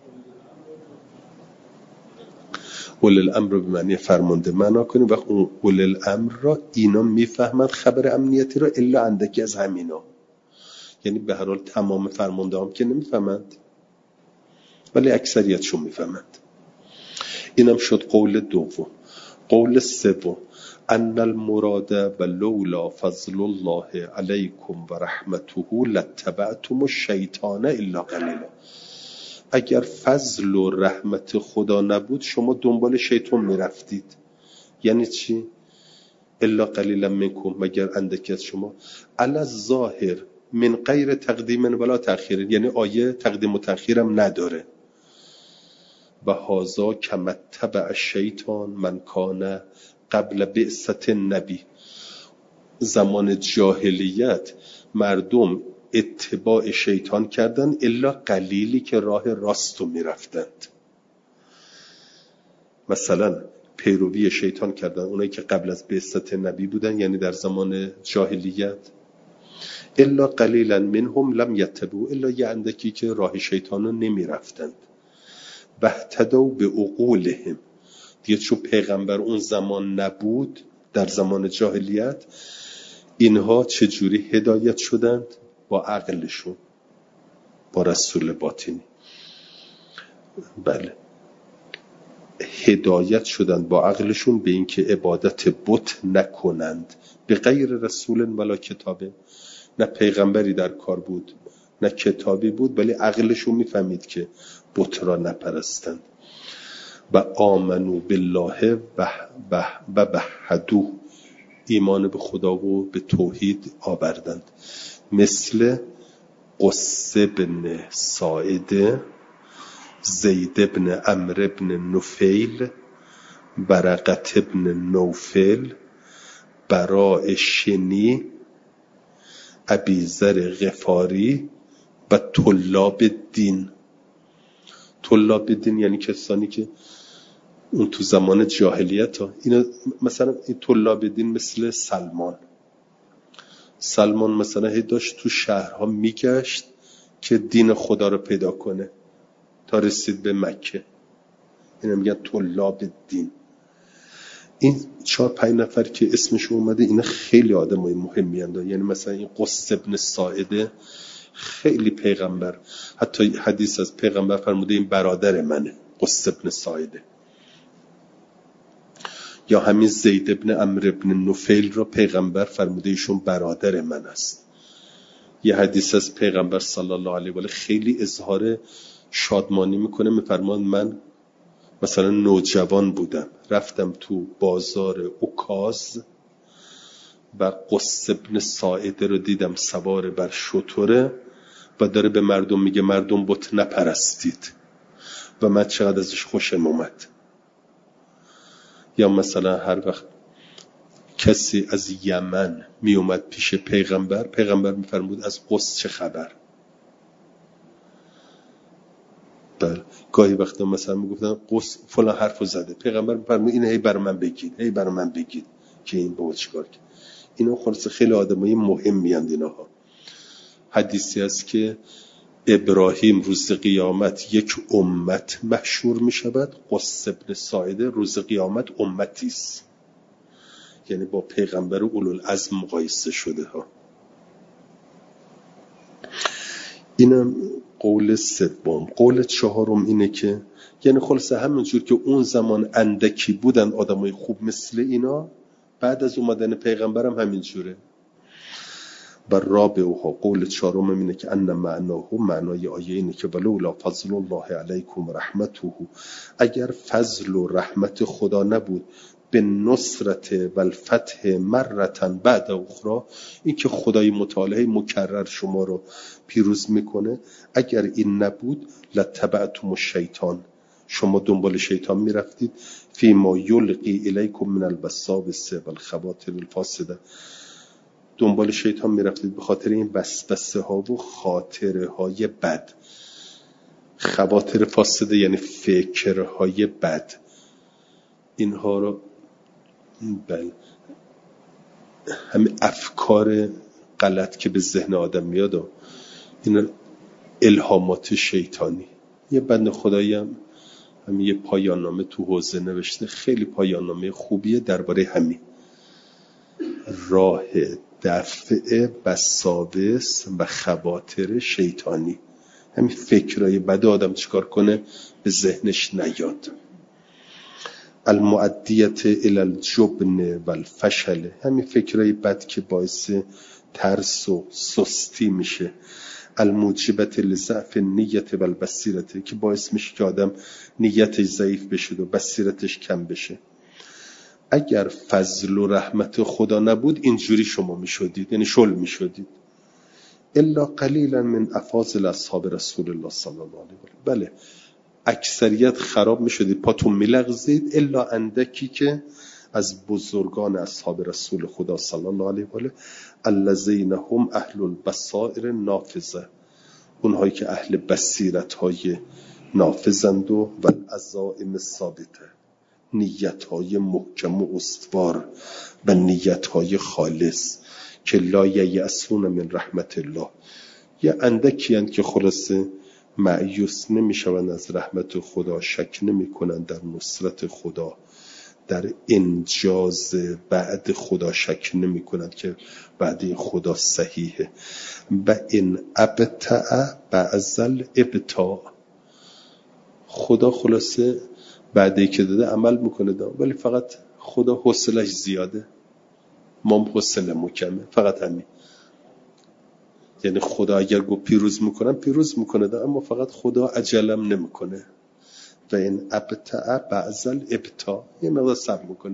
اولی الامر رو به معنی فرمانده معنا کنیم و اون اولی الامر را اینا میفهمند خبر امنیتی را الا اندکی از همینا، یعنی به هر حال تمام فرمانده هم که نمیفهمند ولی اکثریتشون میفهمند. اینم شد قول دوم. قول سوم ان المراد و لولا فضل الله علیکم و رحمته لاتبعتم الشیطان الا قلیلا. اگر فضل و رحمت خدا نبود شما دنبال شیطان میرفتید. یعنی چی؟ الا قلیلا منکم، مگر اندکی از شما. علی الظاهر من غیر تقدیم ولا تأخیر، یعنی آیه تقدیم و تأخیرم نداره. و هذا کما تبع الشیطان من کان قبل بعثت النبی. زمان جاهلیت مردم اتباع شیطان کردن الا قلیلی که راه راستو میرفتند. مثلا پیروی شیطان کردن اونایی که قبل از بعثت نبی بودن، یعنی در زمان جاهلیت. الا قلیلا منهم لم یتبعوا، الا یه اندکی که راه شیطان رو نمیرفتند. واهتدوا بعقولهم، دیگه چون پیغمبر اون زمان نبود در زمان جاهلیت، اینها چجوری هدایت شدند؟ با عقلشون، با رسول باطنی. بله، هدایت شدند با عقلشون به اینکه عبادت بت نکنند، به غیر رسول ولا کتابه. نه پیغمبری در کار بود نه کتابی بود، ولی عقلشون میفهمید که بت را نپرستند. و آمنو بالله و بحدو، ایمان به خدا و به توحید آوردند. مثل قص بن ساعده، زید بن عمرو بن نفیل، برقت بن نوفل، براء شنی، ابی ذر غفاری و طلاب دین. طلاب دین یعنی کسانی که اون تو زمان جاهلیت ها، اینا مثلا این طلاب دین مثل سلمان. سلمان مثلا هی داشت تو شهرها میگشت که دین خدا رو پیدا کنه تا رسید به مکه. اینا میگن طلاب دین. این چهار پنج نفر که اسمش اومده اینا خیلی آدمای مهمی هستند. یعنی مثلا این قص ابن ساعده خیلی پیغمبر، حتی حدیث از پیغمبر فرموده این برادر منه، قص ابن ساعده. یا همین زید ابن عمرو ابن نفیل رو پیغمبر فرموده ایشون برادر من است. یه حدیث از پیغمبر صلی الله علیه و آله خیلی اظهار شادمانی میکنه، میفرمان من مثلا نوجوان بودم، رفتم تو بازار اوکاز و قص ابن ساعده رو دیدم سوار بر شتره و داره به مردم میگه مردم بت نپرستید و من چقدر ازش خوشم اومد. یا مثلا هر وقت کسی از یمن می اومد پیش پیغمبر، پیغمبر میفرمود از قص چه خبر. بله گاهی وقتا مثلا میگفتن قص فلان حرفو زده، پیغمبر میفرمود این هی برای من بگید، هی برای من بگید که این بابا چیکار کرد. اینا خلاص خیلی آدمای مهمی اند اینها. حدیثی است که ابراهیم روز قیامت یک امت محشور می شود، قص ابن ساعده روز قیامت امتی است، یعنی با پیغمبر اولوالعزم مقایسه شده ها. اینم قول سوم. قول چهارم اینه که یعنی خلاصه همونجور که اون زمان اندکی بودن آدمای خوب مثل اینا، بعد از اومدن پیغمبرم همینجوره. بر رابعها قول چهارم اینه که ان معناه، معنای آیه اینه که ولولا فضل الله علیکم و رحمته، اگر فضل و رحمت خدا نبود به نصرت و الفتح مرتن بعد اخرى، این که خدای متعال مکرر شما رو پیروز میکنه، اگر این نبود لتبعتم الشیطان، شما دنبال شیطان میرفتید، فی ما یلقی الیکم من الوساوس و الخواطر الفاسده، دنبال شیطان میرفتید به خاطر این وسوسه ها و خاطره های بد. خواطر فاسده یعنی فکرهای بد. اینها رو بله همین افکار غلط که به ذهن آدم میاد، این الهامات شیطانی. یه بنده خدایی هم همین یه پایان نامه تو حوزه نوشته، خیلی پایان نامه خوبیه درباره همین راه دفع وساوس و خواطر شیطانی. همین فکرای بد آدم چیکار کنه به ذهنش نیاد. المؤدیت الی الجبن و الفشل، همین فکرای بد که باعث ترس و سستی میشه. الموجبت لضعف نیت و البصیرت، که باعث میشه که آدم نیتش ضعیف بشه و بصیرتش کم بشه. اگر فضل و رحمت خدا نبود اینجوری شما میشدید، یعنی شل میشدید. الا قلیلا من افاضل اصحاب رسول الله صلی الله علیه و آله، بله اکثریت خراب میشدید، پاتون میلغزید، الا اندکی که از بزرگان اصحاب رسول خدا صلی الله علیه و آله، الذین هم اهل البصائر نافذه، اونهایی که اهل بصیرت های نافذند و العزائم ثابته، نیت های محکم و استوار و نیت های خالص، که لا ییأسون من رحمت الله، یه اندکی هستند که خلاصه مایوس نمیشوند از رحمت خدا، شک نمیکنند در نصرت خدا، در انجاز بعد خدا شک نمیکنند که بعد خدا صحیحه. و این ابتع بعضل ابتاع، خدا خلاصه بعدی که داده عمل میکنه دا، ولی فقط خدا حوصلش زیاده، ما حوصله مکمه، فقط همین. یعنی خدا اگر گو پیروز میکنم پیروز میکنه دا، اما فقط خدا عجلم نمیکنه. و این ابتع بعضل ابتاع، یه مقدار صبر میکنه.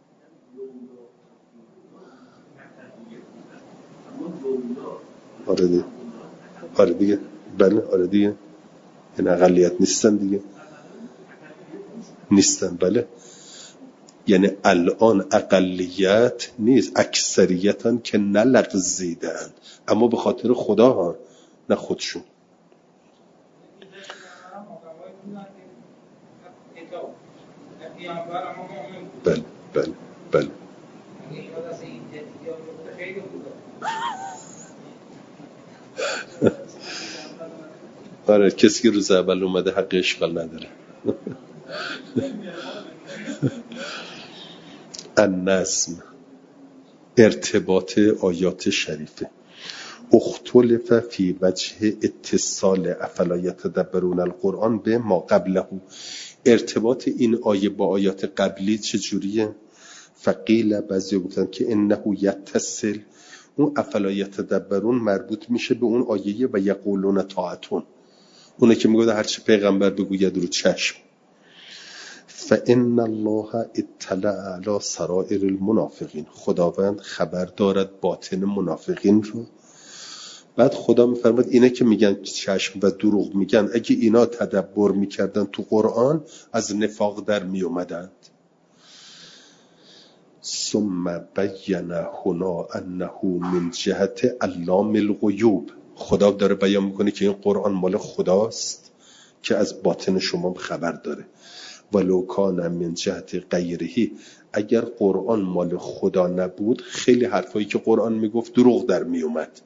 آره دیگه، آره دیگه، بله آره دیگه، این اقلیت نیستن دیگه، نیستن بله. یعنی الان اقلیت نیست، اکثریتن که نلغزیدن، اما به خاطر خدا ها، نه خودشون. بله بله بله. آره کسی که روز اول اومده حق اشغال نداره. النظم، ارتباط آیات شریفه. اختلف فی وجه اتصال افلا یتدبرون القرآن به ما قبله. ارتباط این آیه با آیات قبلی چجوریه؟ فقیل بعضی گفتن که انه یتصل، اون افلا یتدبرون مربوط میشه به اون آیه و یقولون طاعتون، اونه که میگه هر چی پیغمبر بگوید رو چشم. فان الله اطلع علی سرائر المنافقین، خداوند خبر دارد باطن منافقین رو. بعد خدا میفرماد اینه که میگن چشم و دروغ میگن، اگه اینا تدبر میکردن تو قرآن از نفاق در میومدند. ثم بین هنا انه من جهت علام الغیوب، خدا داره بیان میکنه که این قرآن مال خداست که از باطن شما خبر داره. ولو کان من جهت غیره، اگر قرآن مال خدا نبود خیلی حرفایی که قرآن میگفت دروغ در میومد.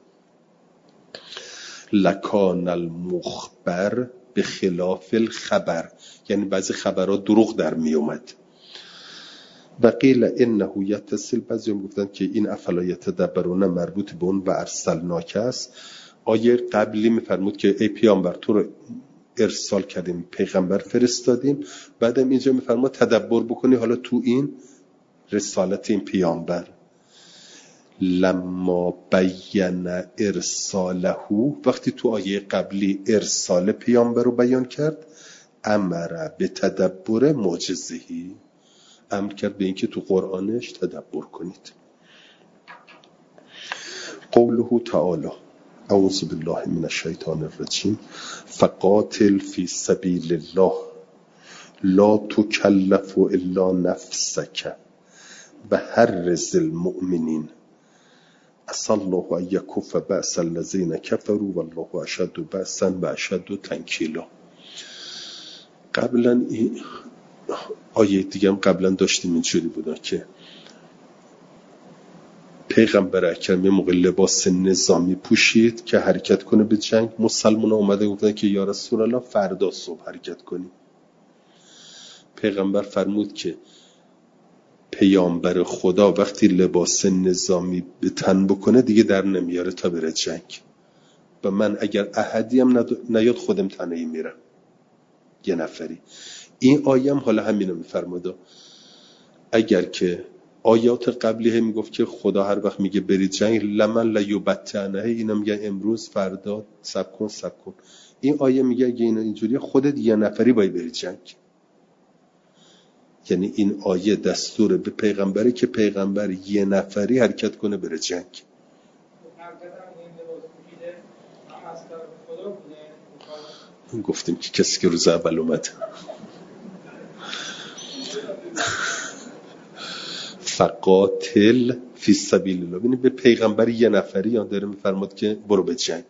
لکان المخبر به خلاف الخبر، یعنی بعضی خبرها دروغ در میومد. و قیل انه یتصل، بعضی هم گفتن که این افلا یتدبرون مربوط به اون و ارسلناک است. آیه قبلی میفرمود که ای پیامبر تو رو ارسال کردیم، پیغمبر فرستادیم. بعدم اینجا میفرماد تدبر بکنی حالا تو این رسالت این پیامبر. لما بین ارساله، وقتی تو آیه قبلی ارسال پیامبر رو بیان کرد، امر به تدبر معجزهی، امر کرد به اینکه تو قرآنش تدبر کنید. قوله تعالی اعوذ بالله من الشیطان الرجیم فقاتل فی سبیل الله لا تکلف الا نفسک و حرض المؤمنین عسى الله ان یکف بأس الذین کفروا والله اشد بأسا و اشد تنکیلا. قبلا این آیه دیگه هم قبلا داشتیم اینجوری بودا که پیغمبر اکرم یه موقع لباس نظامی پوشید که حرکت کنه به جنگ. مسلمان ها اومده گفتن که یا رسول الله فردا صبح حرکت کنیم. پیغمبر فرمود که پیامبر خدا وقتی لباس نظامی به تن بکنه دیگه در نمیاره تا بره جنگ، و من اگر احدی هم نیاد خودم تنهایی میرم یه نفری. این آیه هم حالا همینو میفرماده. اگر که آیات قبلی هم میگفت که خدا هر وقت میگه برید جنگ لمن لیبطعنه، اینا میگن امروز فردا صبر کن صبر کن. این آیه میگه اگه اینا اینجوریه خودت یه نفری باید برید جنگ. یعنی این آیه دستور به پیغمبره که پیغمبر یه نفری حرکت کنه بره جنگ. گفتیم که کسی که روز اول اومد. فقاتل فی سبیل الله، یعنی به پیغمبر یه نفری یا داره میفرماد که برو به جنگ.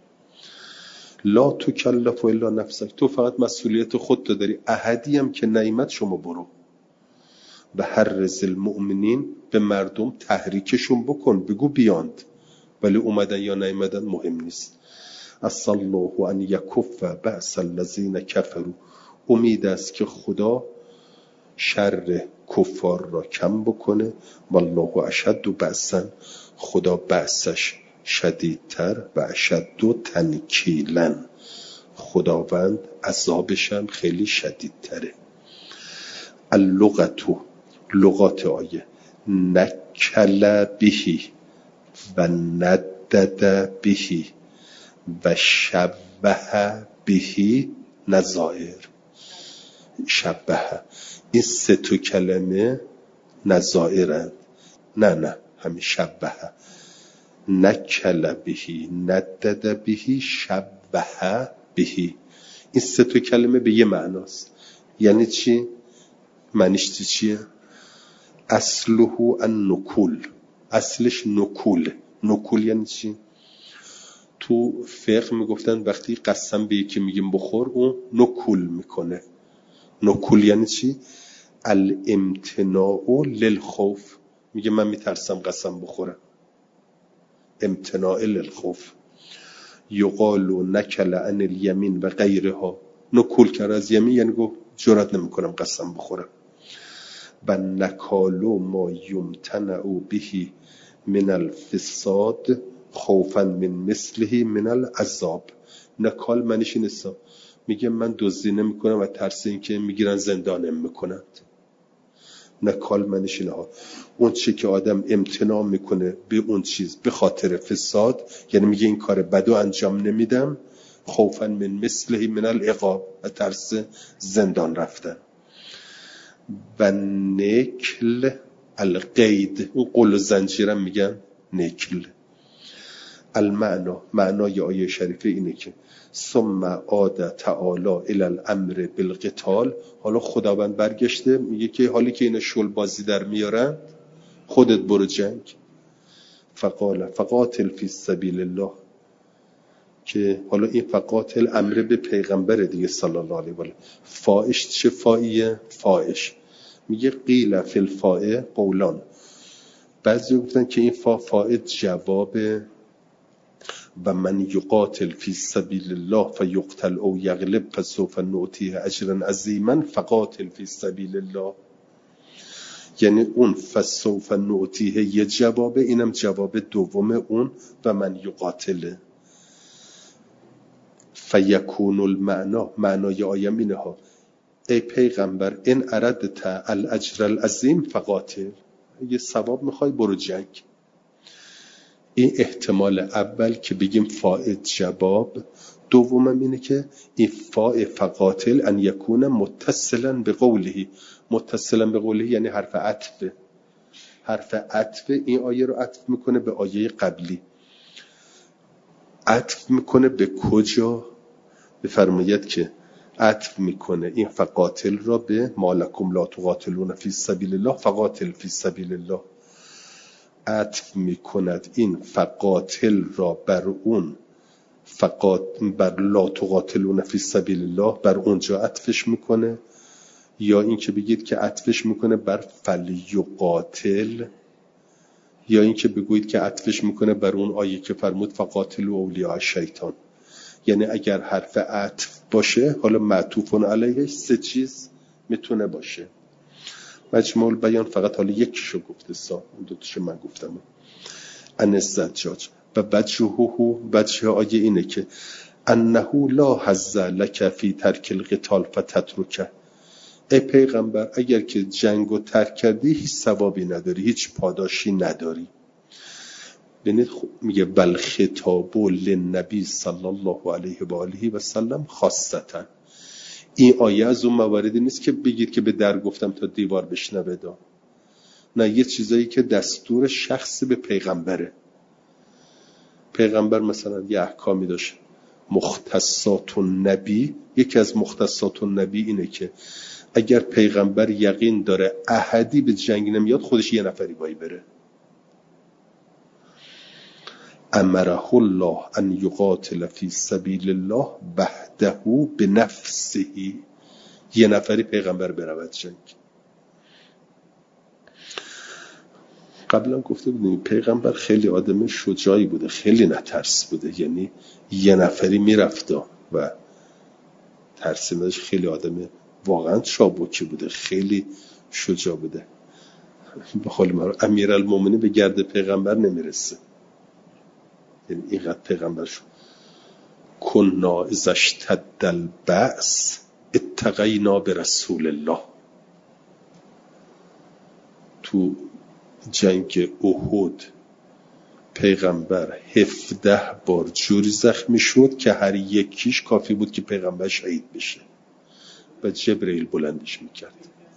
لا تکلف الا نفسک، تو فقط مسئولیت خودت داری، احدی هم که نیامد شما برو. و حرض المؤمنین، به مردم تحریکشون بکن، بگو بیاند، ولی اومدن یا نیامدن مهم نیست. عسى الله ان یکف بأس الذین کفروا، امید است که خدا شر کفار را کم بکنه. والله اشد بأسا، خدا بأسش شدیدتر، و اشد تنکیلا، خداوند عذابش هم خیلی شدیدتره. اللغتو، لغات آیه، نکل بهی و ندد بهی و شبه بهی نظائر. شبه، این سه تا کلمه نظائرند. نه نه همین شبه، نکل بهی، ندد بهی، شبه بهی، این سه تا کلمه به یه معناست. یعنی چی؟ معنیش چیه؟ اصله النکول، اصلش نکول. نکول یعنی چی؟ تو فقه میگفتن وقتی قسم به یکی میگیم بخور، اون نکول میکنه. نکول یعنی چی؟ الامتناع للخوف، میگه من میترسم قسم بخورم، امتناع للخوف. یقال نکل عن الیمین و غیرها، نکول کرد از یمین یعنی گفت جرئت نمیکنم قسم بخورم. و نکالو ما یمتنع به من الفساد خوفا من مثله من العذاب. نکال منش نیستا، میگه من دزدی نمیکنم و ترس این که میگیرن زندانم میکنند. نکال منش اینها، اون چی که آدم امتناع میکنه به اون چیز به خاطر فساد، یعنی میگه این کار بدو انجام نمیدم، خوفا من مثله من العقاب، و ترس زندان رفتن. و نکل القید، اون قل و زنجیرم میگن نکل. المعنا، معنای آیه شریفه اینه که ثم عاد تعالی الی الامر بالقتال، حالا خداوند برگشته میگه که حالی که اینا شل بازی در میارن خودت برو جنگ. فقال فقاتل فی سبیل الله، که حالا این فقاتل امر به پیغمبر دیگه صلی الله علیه و آله. فاعش چه فاعیه؟ فاعش میگه قیل فی الفاء قولان، بعضی گفتن که این فا فاء جواب و من یقاتل فی سبیل الله فیقتل او یغلب فسوف نؤتیه اجرا عظیما فقاتل فی سبیل الله، یعنی اون فسوف نؤتیه یه جوابه، اینم جواب دوم اون و من یقاتله. فیکون المعنا، معنای آیم اینه ها، ای پیغمبر این اردت الاجر العظیم فقاتل، یه ثواب میخوای برو جنگ. این احتمال اول که بگیم فاء جواب، دومم اینه که این فاء فقاتل ان یکون متصلا به قوله، متصلا به قوله یعنی حرف عطف، حرف عطف این آیه رو عطف میکنه به آیه قبلی. عطف میکنه به کجا؟ بفرمایید که عطف میکنه این فقاتل را به مالکم لا تقاتلون فی سبیل الله فقاتل فی سبیل الله، عطف میکند این فقاتل را بر اون فقات بر لا تقاتلون فی سبیل الله، بر اونجا عطفش میکنه، یا این که بگید که عطفش میکنه بر فلیقاتل، یا این که بگویید که عطفش میکنه بر اون آیه که فرمود فقاتل و اولیاء الشیطان. یعنی اگر حرف عطف باشه، حالا معطوفون علیهش سه چیز میتونه باشه. مجموع بیان فقط حالا یکیشو گفته، سا اون دو تاشو من گفتم. ان الزجاج و وجهه، وجه آیه اینه که انه لا حظ لک فی ترک القتال فتترکه، ای پیغمبر اگر که جنگو ترک کردی هیچ ثوابی نداری، هیچ پاداشی نداری. ببینید میگه بل خطاب للنبی صلی الله علیه و آله و سلم خاصتا، این آیه از اون مواردی نیست که بگید که به در گفتم تا دیوار بشنوه دا، نه، یه چیزایی که دستور شخص به پیغمبره. پیغمبر مثلا یه احکامی داشت، مختصات النبی، یکی از مختصات النبی اینه که اگر پیغمبر یقین داره احدی به جنگ نمیاد خودش یه نفری بایی بره. امره الله ان یقاتل فی سبیل الله وحده بنفسه، یه نفری پیغمبر برود جنگ. قبلا گفته بودیم پیغمبر خیلی آدم شجاعی بوده، خیلی نترس بوده، یعنی یه نفری میرفت و ترسی نداشت، خیلی آدم واقعا چابکی بوده، خیلی شجاع بوده. به قول معروف امیرالمومنین به گرد پیغمبر نمیرسه، یعنی اینقدر پیغمبر شد. کنا اذا اشتد البأس اتقینا برسول الله، تو جنگ احد پیغمبر هفده بار جوری زخمی شد که هر یکیش کافی بود که پیغمبر شهید بشه و جبرئیل بلندش میکرد.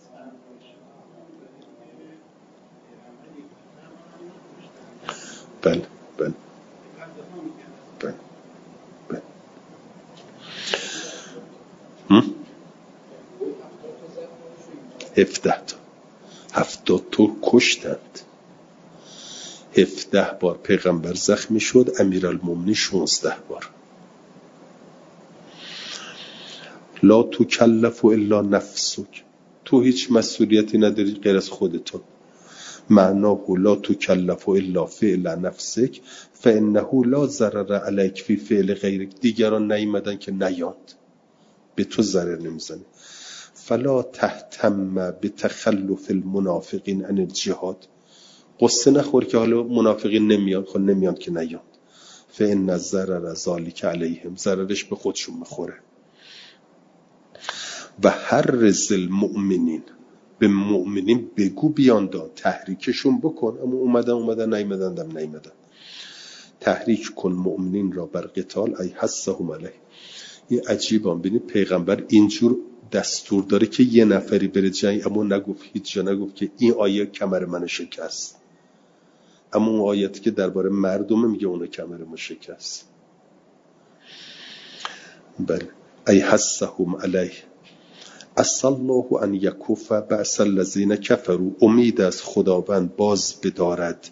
بله بله بله بله. هفده تا هفتاد تا کشتند، هفده بار پیغمبر زخمی شد، امیرالمومنین شانزده بار. لا تکلف الا نفسک، تو هیچ مسئولیتی نداری غیر از خودتون. معناه لا تکلف الا فعل نفسک فانه لا ضرر علیک فی فعل غیرک، دیگران نیامدن که نیاند به تو ضرر نمیزنه. فلا تهتم بتخلف المنافقین عن الجهاد، قصه نخور که حالا منافقین نمیان، خود نمیان که نیاند. فإن الضرر ذلك علیهم، ضررش به خودشون میخوره. و حرض المؤمنین، به مؤمنین بگو بیان داد، تحریکشون بکن. اما اومدن اومدن نیمدن دم نیمدن. تحریک کن مؤمنین را بر قتال ای حثهم علیه. این عجیبه، ببینید پیغمبر اینجور دستور داره که یه نفری بره جنگ، اما نگفت، هیچ جا نگفت که این آیه کمر منو شکست. اما اون آیاتی که درباره مردم میگه اون کمر ما شکست. بله ای حثهم علیه عسى الله ان یکف بأس الذین کفروا، امید از خداوند باز بدارد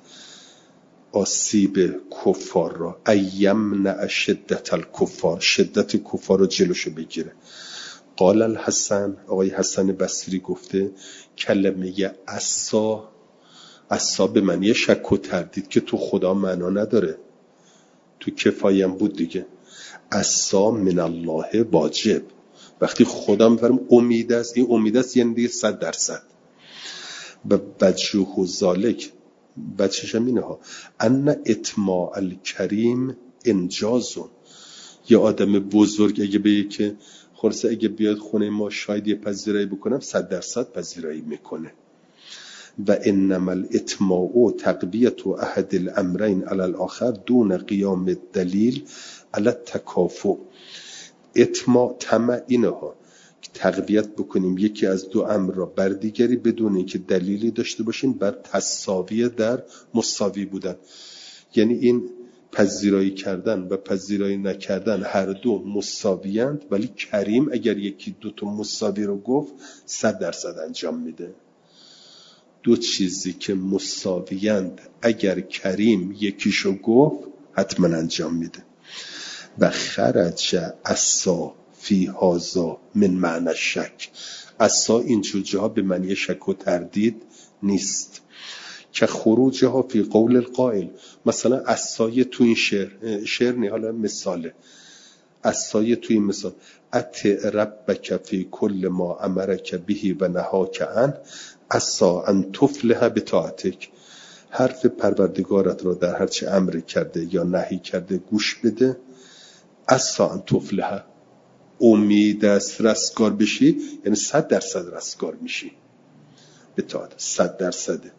آسیب کفار را. ایمنع شدت الکفار، شدت کفار رو جلوشو بگیره. قال الحسن، آقای حسن بصری گفته کلمه عسا، عسا به معنی شک و تردید که تو خدا معنا نداره، تو کفایم بود دیگه. عسا من الله واجب، وقتی خدا میفرم امید است، این امید است یعنی دیگه صد درصد. و وجه ذالک، بچه‌ش هم اینه ها، ان اتماع الکریم انجازون. یه آدم بزرگ اگه بگه که خلاصه اگه بیاد خونه ما شاید یه پذیرایی بکنم، صد درصد پذیرایی میکنه. و انما الاتماع تقویت احد الامرین علی الاخر دون قیام الدلیل علی التکافؤ. اتماع طمع اینه ها، تقویت بکنیم یکی از دو امر را بر دیگری بدون اینکه دلیلی داشته باشیم بر تساوی در مساوی بودن. یعنی این پذیرایی کردن و پذیرایی نکردن هر دو مساویند، ولی کریم اگر یکی دو تا مساوی رو گفت صد درصد انجام میده. دو چیزی که مساویند اگر کریم یکیشو گفت حتما انجام میده. و خرج عصا فی هذا من معنی شک، عصا اینجور جاها به معنی شک و تردید نیست. که خروجها فی قول القائل، مثلا عصای تو این شعر، شعر نه حالا مثاله، عصای تو این مثال اطع ربک فی کل ما امرک به و نهاک عن عصا ان تفلح بطاعتک. حرف پروردگارت را در هر چه امر کرده یا نهی کرده گوش بده. عصا ان تفلح، امید است رستگار بشی، یعنی صد درصد رستگار میشی بطاعت، صد درصده.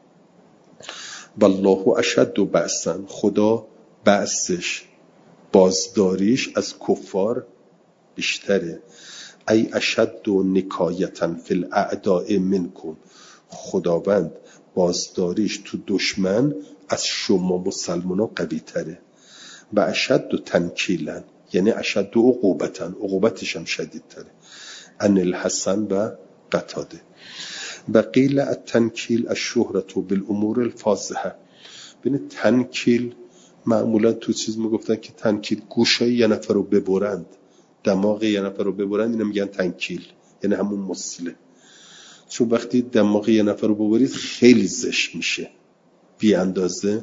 والله اشد بأسا، خدا بأسش بازداریش از کفار بیشتره. ای اشد نکایتا فی الاعداء منکم، خداوند بازداریش تو دشمن از شما مسلمان ها قوی تره. و اشد تنکیلا، یعنی اشد عقوبتا، عقوبتش هم شدید تره. ان الحسن و قتاده. و قیل التنکیل الشهرة بالامور الفاضحه. ببینید تنکیل معمولا تو چیز میگفتن که تنکیل گوشای یه نفر رو ببرند، دماغ یه نفر رو ببرند، اینو میگن تنکیل، یعنی همون مسله. چون وقتی دماغ یه نفر رو ببرید خیلی زشت میشه بی اندازه.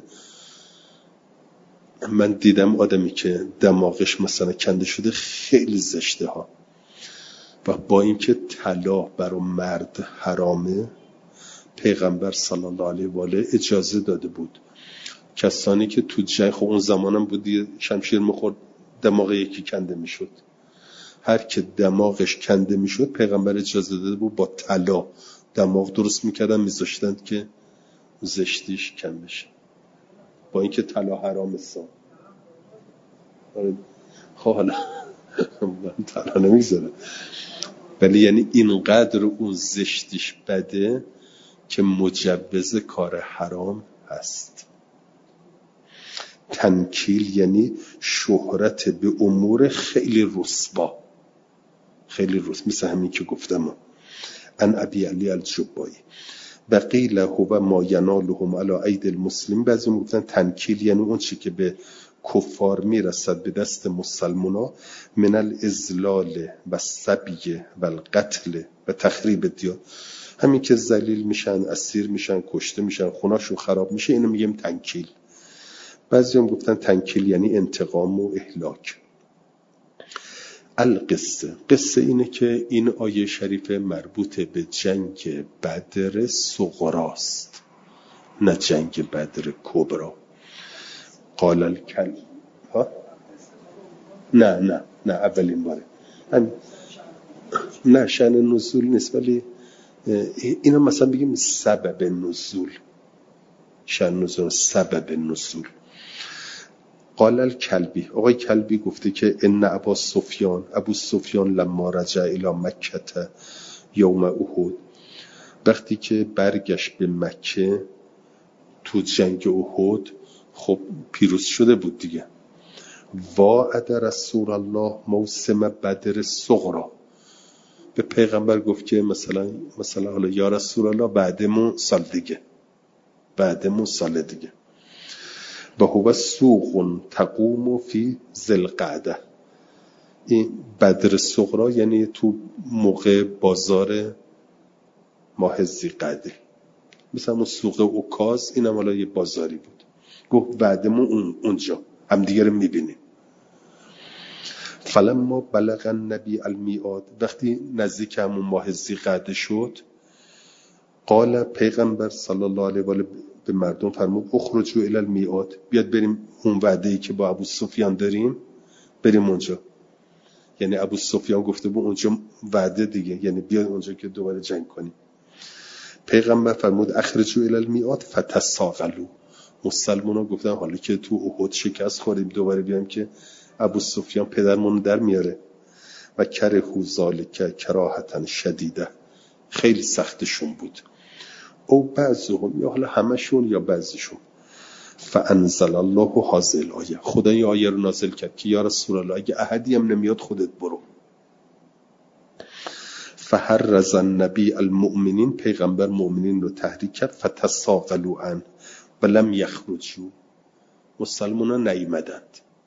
من دیدم آدمی که دماغش مثلا کنده شده خیلی زشته ها، و با اینکه طلا برای مرد حرامه، پیغمبر صلی الله علیه و آله اجازه داده بود کسانی که تو جنگ، خب اون زمانم بودی شمشیر میخورد دماغ یکی کنده میشد، هر که دماغش کنده میشد پیغمبر اجازه داده بود با طلا دماغ درست میکردن میذاشتند که زشتیش کم بشه، با اینکه طلا حرام است. خب حالا من طلا نمیذارم، ولی یعنی اینقدر اون زشتیش بده که مجوز کار حرام هست. تنکیل یعنی شهرت به امور خیلی رسوا، خیلی رسوا، مثل همین که گفتم ان ابی علی الجبایی. و قیل هو ما ینالهم علی اید المسلم. بعضی میگفتن تنکیل یعنی اون چی که به کفار میرسد به دست مسلمانا، من الازلال و السبی و القتل و تخریب دیار، همین که ذلیل میشن، اسیر میشن، کشته میشن، خونه‌شون خراب میشه، اینو میگیم تنکیل. بعضی هم گفتن تنکیل یعنی انتقام و اهلاک. القصه، قصه اینه که این آیه شریفه مربوط به جنگ بدر صغراست، نه جنگ بدر کبرا. قال الکل ها؟ نه نه نه اولین باره. نه شأن نزول نیست، ولی اینا مثلا بگیم سبب نزول، شأن نزول سبب نزول. قال الکلبی، آقای کلبی گفته که ان ابا سفیان ابو سفیان لما رجع الی مکه یوم احد، وقتی که برگشت به مکه تو جنگ احد، خب پیروز شده بود دیگه. وعد رسول الله موسم بدر صغرا، به پیغمبر گفت که مثلا مثلا حالا یا رسول الله بعدمون سال دیگه، بعدمون سال دیگه. و هو سوق تقوم فی ذوالقعده، این بدر صغرا یعنی تو موقع بازار ماه ذوالقعده، مثلا اون سوق اوکاز، اینم حالا یه بازاری بود. گفت بعدمون اون اونجا هم دیگه رو میبینیم. فلما بلغ النبی المیعاد، وقتی نزدیک همون ماه ذوالقعده شد، قال پیغمبر صلی الله علیه و آله به مردم فرمود اخرجوا الی المیعاد، بیاد بریم اون وعده‌ای که با ابو سفیان داریم بریم اونجا. یعنی ابو سفیان گفته بود اونجا وعده دیگه، یعنی بیاد اونجا که دوباره جنگ کنیم. پیغمبر فرمود اخرجوا الی المیعاد فتساقلوا، مسلمان‌ها گفتن حالا که تو احد شکست خوردیم دوباره بیام که ابو سفیان پدرمون در میاره. و کرهو ذالک کراهتا شدیده، خیلی سختشون بود. او بعضهم، یا حالا همشون یا بعضیشون. فانزل الله هذه الآیه، خدا این آیه رو نازل کرد که یا رسول الله اگه احدی هم نمیاد خودت برو. فحرز النبی المؤمنین، پیغمبر مؤمنین رو تحریک کرد. فتساقلوا عنه ولم یخرجوا، مسلمانان نیامدند.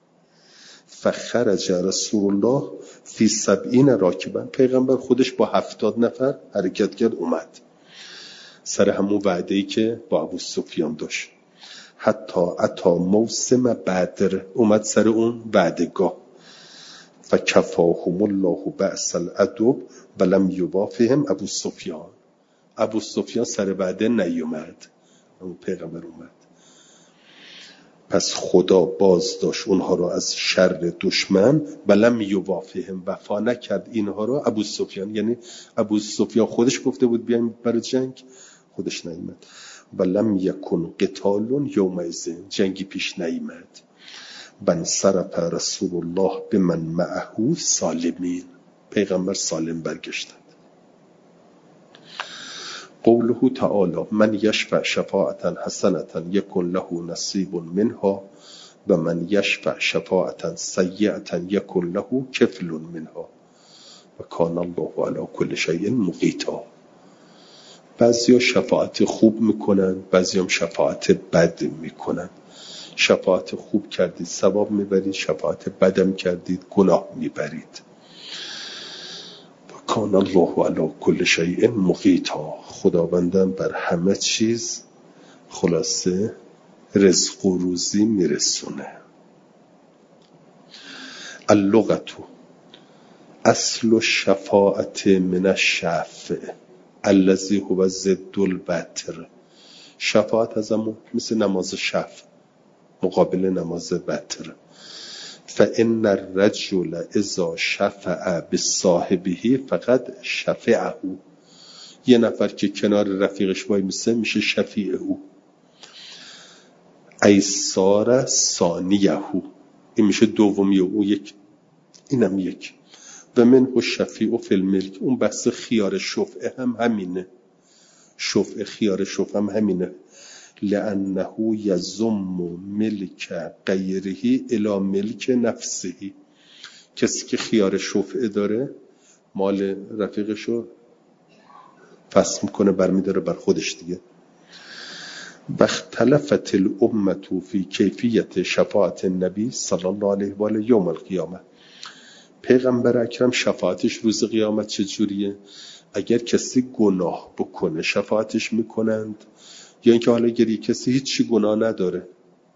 فخرج رسول الله فی سبعین راکبا، پیغمبر خودش با هفتاد نفر حرکت کرد اومد سر همون وعده‌ای که با ابو سفیان داشت. حتی اتا موسم بدر، اومد سر اون وعدهگاه. فکفاهم الله بأس العدو ولم یوافهم ابو سفیان، ابو سفیان سر وعده نیومد، اون پیغمبر اومد. پس خدا باز داشت اونها رو از شر دشمن، ولم یوافهم، وفا نکرد اینها رو ابو سفیان. یعنی ابو سفیان خودش گفته بود بیایم برای جنگ، خودش نیامد. ولم یکن قتال یومئذ، جنگی پیش نیامد. بنصرف رسول الله بمن معه سالمین، پیغمبر سالم برگشتند. قوله تعالی من یشفع شفاعتا حسنتا یکن له نصیب منها و من یشفع شفاعتا سیئتا یکن له کفل منها و کان الله علی کل شیء مقیتا. بعضیا شفاعت خوب میکنن، بعضی هم شفاعت بد میکنن. شفاعت خوب کردید ثواب میبرید، شفاعت بدم کردید گناه میبرید. کان الله علی کل شیء مقیتا، خداوندم بر همه چیز خلاصه رزق و روزی میرسونه. اللغت اصل الشفاعت من الشفع الذی هو ضد الوتر، شفاعت از همون مثل نماز شفع مقابل نماز وتر. فإن الرجل اذا شفع بصاحبه فقد شفعه، یه نفر که کنار رفیقش وای میسه میشه شفیع او. ایسار ثانیه، این میشه دومی او، یک اینم یک. و منه شفیع فی الملک، اون بحث خیار شفعه هم همینه، شفع خیار شفع هم همینه. لأنه یضم ملک غیره الی ملک نفسه، کسی که خیار شفعه داره مال رفیقشو فسخ میکنه برمیداره بر خودش دیگه. واختلفت الامه فی کیفیت شفاعت النبی صلی الله علیه و آله یوم القیامه، پیغمبر اکرم شفاعتش روز قیامت چجوریه؟ اگر کسی گناه بکنه شفاعتش میکنند، یا اینکه حالا گری کسی هیچی گناه نداره،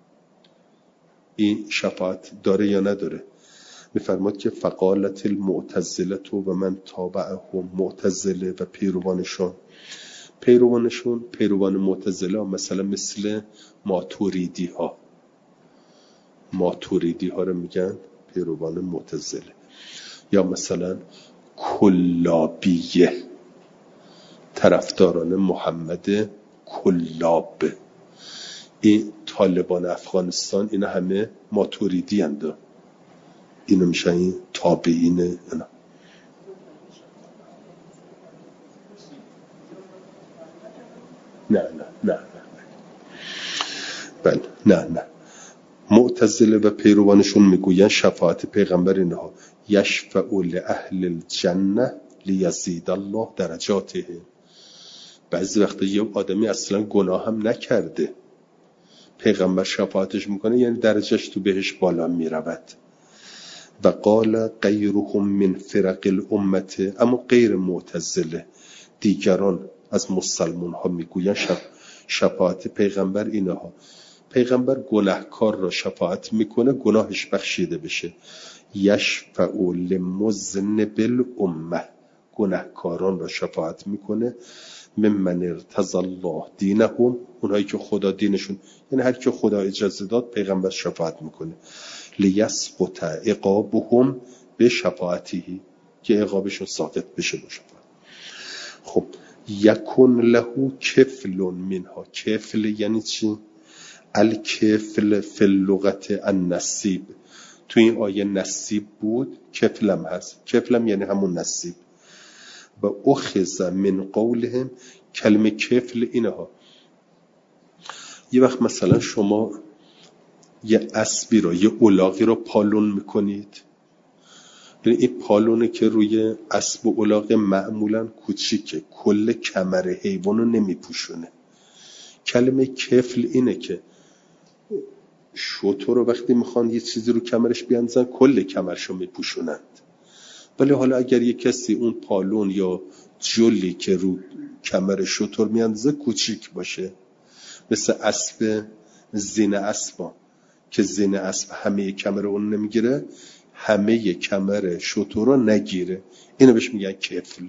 این شفاعت داره یا نداره؟ میفرماد که فقالت المعتزله و من تابعهم، معتزله و پیروانشون، پیروانشون پیروان معتزله ها مثلا مثل ماتوریدی ها، ماتوریدی ها رو میگن پیروان معتزله. یا مثلا کلابیه، طرفداران محمد کلاب. این طالبان افغانستان اینا همه ماتوریدی هستند، اینو میشن این تابعین اینا. نه نه نه نه بله نه نه معتزله و پیروانشون میگوین شفاعت پیغمبر اینها یشفع لأهل الجنه لیزید الله درجاته. بعضی وقتا یه آدمی اصلا گناه هم نکرده، پیغمبر شفاعتش میکنه یعنی درجهش تو بهش بالا میرود. و قال غیرهم من فرق الامه، اما غیر معتزله دیگران از مسلمان ها میگوین شفاعت پیغمبر اینها، پیغمبر گناهکار را شفاعت میکنه گناهش بخشیده بشه. یشفع لمذنب الامه، گناهکاران را شفاعت میکنه. ممن ارتضی الله دینهم، اونهایی که خدا دینشون، یعنی هر که خدا اجازه داد پیغمبر شفاعت میکنه. لیسقط عقابهم به شفاعتی، که عقابشون ساقط بشه با شفاعت. خب یکن له کفل منها، کفل یعنی چی؟ الکفل فی اللغت النصیب، تو این آیه نصیب بود، کفلم هست، کفلم یعنی همون نصیب. و اخذ من قولهم، کلمه کفل اینها، یه وقت مثلا شما یه اسبی رو، یه الاغی رو پالون میکنید، یعنی این پالونه که روی اسب و الاغ معمولا کوچیکه، کل کمر حیوان رو نمیپوشونه. کلمه کفل اینه که شتر رو وقتی میخوان یه چیزی رو کمرش بیاندازن کل کمرشو میپوشونند. ولی حالا اگر یه کسی اون پالون یا جلی که رو کمر شتر میاندازه کوچیک باشه، مثل اسب زین اسبا که زین اسب همه کمر اون نمیگیره، همه کمر شتر رو نگیره، اینو بهش میگن کفل.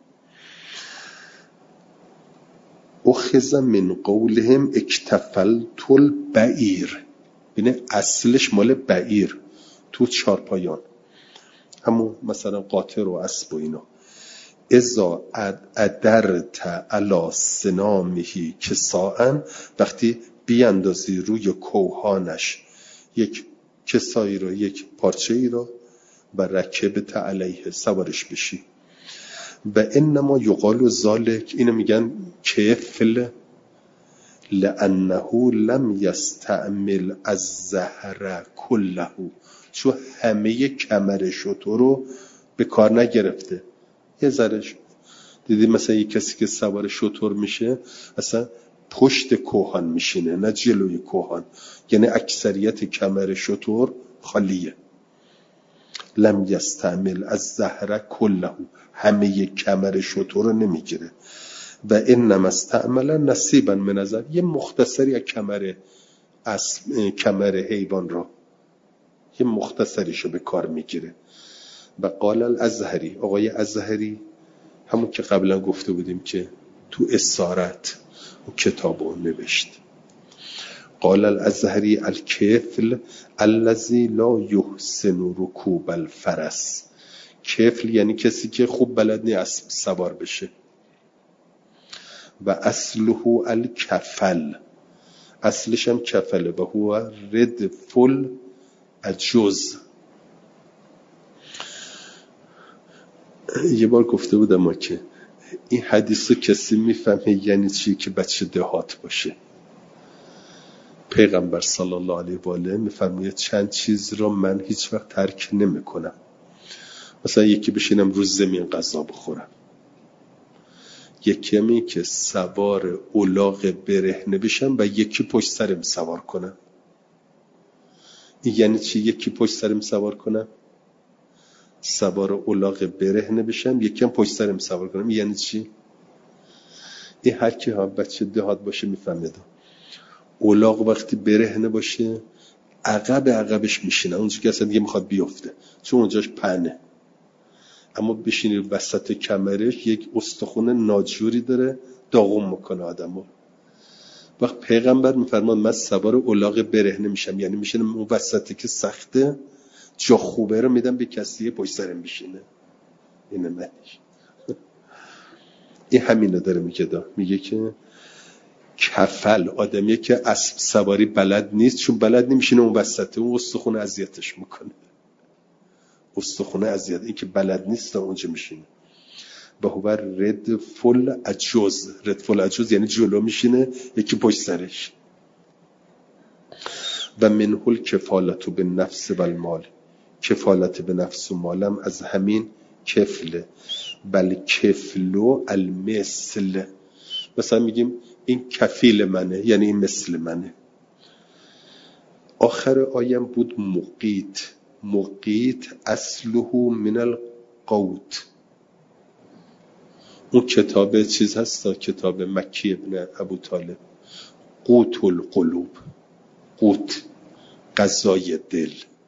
اخذ من قولهم اکتفلت البعیر، یعنی اصلش مال بعیر تو چارپایان، همون مثلا قاطر و اسب و اینا. اذا ادرت علی سنامهی کساء، وقتی بیاندازی روی کوهانش یک کسایی رو، یک پارچه ای رو، و رکبت علیه، سوارش بشی. و انما یقال ذالک، اینو میگن کفل، لانه لم یستعمل الزهر کله، چون همه کمر شتر رو به کار نگرفته، یه ذرهش. دیدی مثلا یک کسی که سوار شتر میشه اصلا پشت کوهان میشینه نه جلوی کوهان، یعنی اکثریت کمر شتر خالیه. لم یستعمل الزهر کله، همه کمر شتر رو نمیگیره. و انما استعمل نصیبا من نظر، یه مختصری از کمر از کمر حیوان رو، یه مختصریشو به کار میگیره. و قال الازهری، آقای ازهری همون که قبلا گفته بودیم که تو اسارت و کتابو نوشت، قال الازهری الکفل الذی لا یحسن رکوب الفرس، کفل یعنی کسی که خوب بلد نیست اسب سوار بشه. و اصله الکفل، اصلش هم کفله، و هو ردفل اجوز. یه بار گفته بودم ما که این حدیثو کسی میفهمه یعنی چی که بچه دهات باشه. پیغمبر صلی الله علیه و آله میفرماید چند چیز رو من هیچ وقت ترک نمیکنم. مثلا یکی بشینم رو زمین غذا بخورم، یکی همی که سوار الاغ برهنه بشم و یکی پشت سرم سوار کنم. این یعنی چی یکی پشت سرم سوار کنم؟ سوار الاغ برهنه بشم یکی هم پشت سرم سوار کنم. این یعنی چی؟ این هر کی ها بچه دهات باشه میفهمه. الاغ وقتی برهنه باشه عقب عقبش میشینه، اونجا که اصلا دیگه میخواد بیفته چون اونجاش پهنه، اما بشینی وسط کمرش یک استخوان ناجوری داره داغم میکنه آدمو. وقت پیغمبر میفرمان من سوار الاغ برهنه میشم، یعنی میشینم اون وسطی که سخته، جا خوبه رو میدم به کسی پشت سرم میشینه. اینه معنیش. این همینه داره میگه دا. میگه که کفل آدمیه که اسب سواری بلد نیست، چون بلد نمیشینه اون وسطه، اون استخونه اذیتش میکنه. استخونه اذیت، این که بلد نیست اونجا میشینه. به هو رد فل عجوز، رد فل عجوز یعنی جلو میشینه، یکی پشت سرش. و منهل کفالت به نفس و المال، کفالت به نفس و مالم از همین کفله. بل کفلو المثل، مثلا میگیم این کفیل منه، یعنی این مثل منه. آخر آیم بود مقیت. مقیت اصله من القوت. اون کتاب چیز هست، کتاب مکی ابن ابو طالب، قوت القلوب، قوت غذای دل.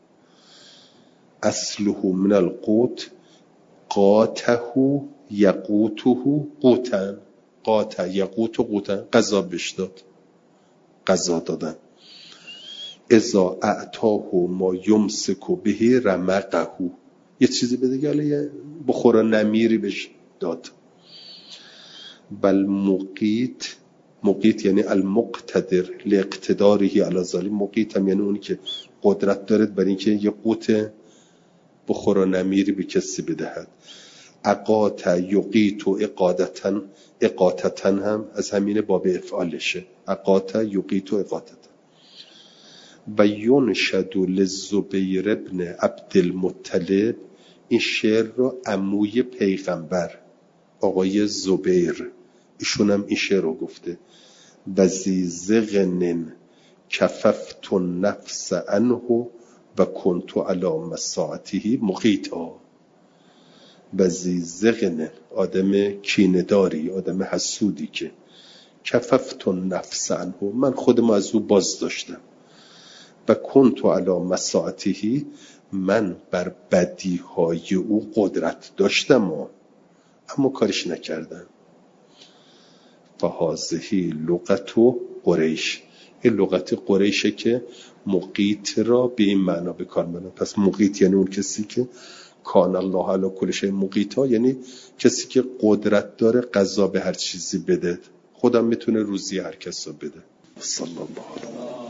اصله من القوت قاته یقوته قوتن، قاته یقوت قوتن، غذا بهش داد، غذا دادن. اذا اعطاه ما یمسک به رمقه، یه چیزی بده گله بخورا نمیری بهش داد. بل مقیت، مقیت یعنی المقتدر لاقتداره علی ذلک. مقیت هم یعنی اونی که قدرت دارد برای اینکه یه قوت بخورا نمیری به کسی بدهد. اقات یقیت و اقادتن، اقاتتن هم از همین باب افعالشه. اقات یقیت و اقاتتن. و ینشد للزبیر ابن عبدالمطلب، این شعر رو عموی پیغمبر آقای زبیر ایشون هم این شعر رو گفته. و ذی زغن کففت النفس عنه و کنت علی مساعته مقیتا. و ذی زغن، آدم کینه‌داری، آدم حسودی که کففت النفس عنه، من خودم از او باز داشتم. و کنت علی مساعته، من بر بدیهای او قدرت داشتم اما کارش نکردم. فهذه لغت قریش، این لغت قریشه که مقیت را به این معنا به کار میبرن. پس مقیت یعنی اون کسی که کان الله علی کل شیء مقیتا، یعنی کسی که قدرت داره قضا به هر چیزی بده، خودم میتونه روزی هر کس رو بده. صلی الله علیه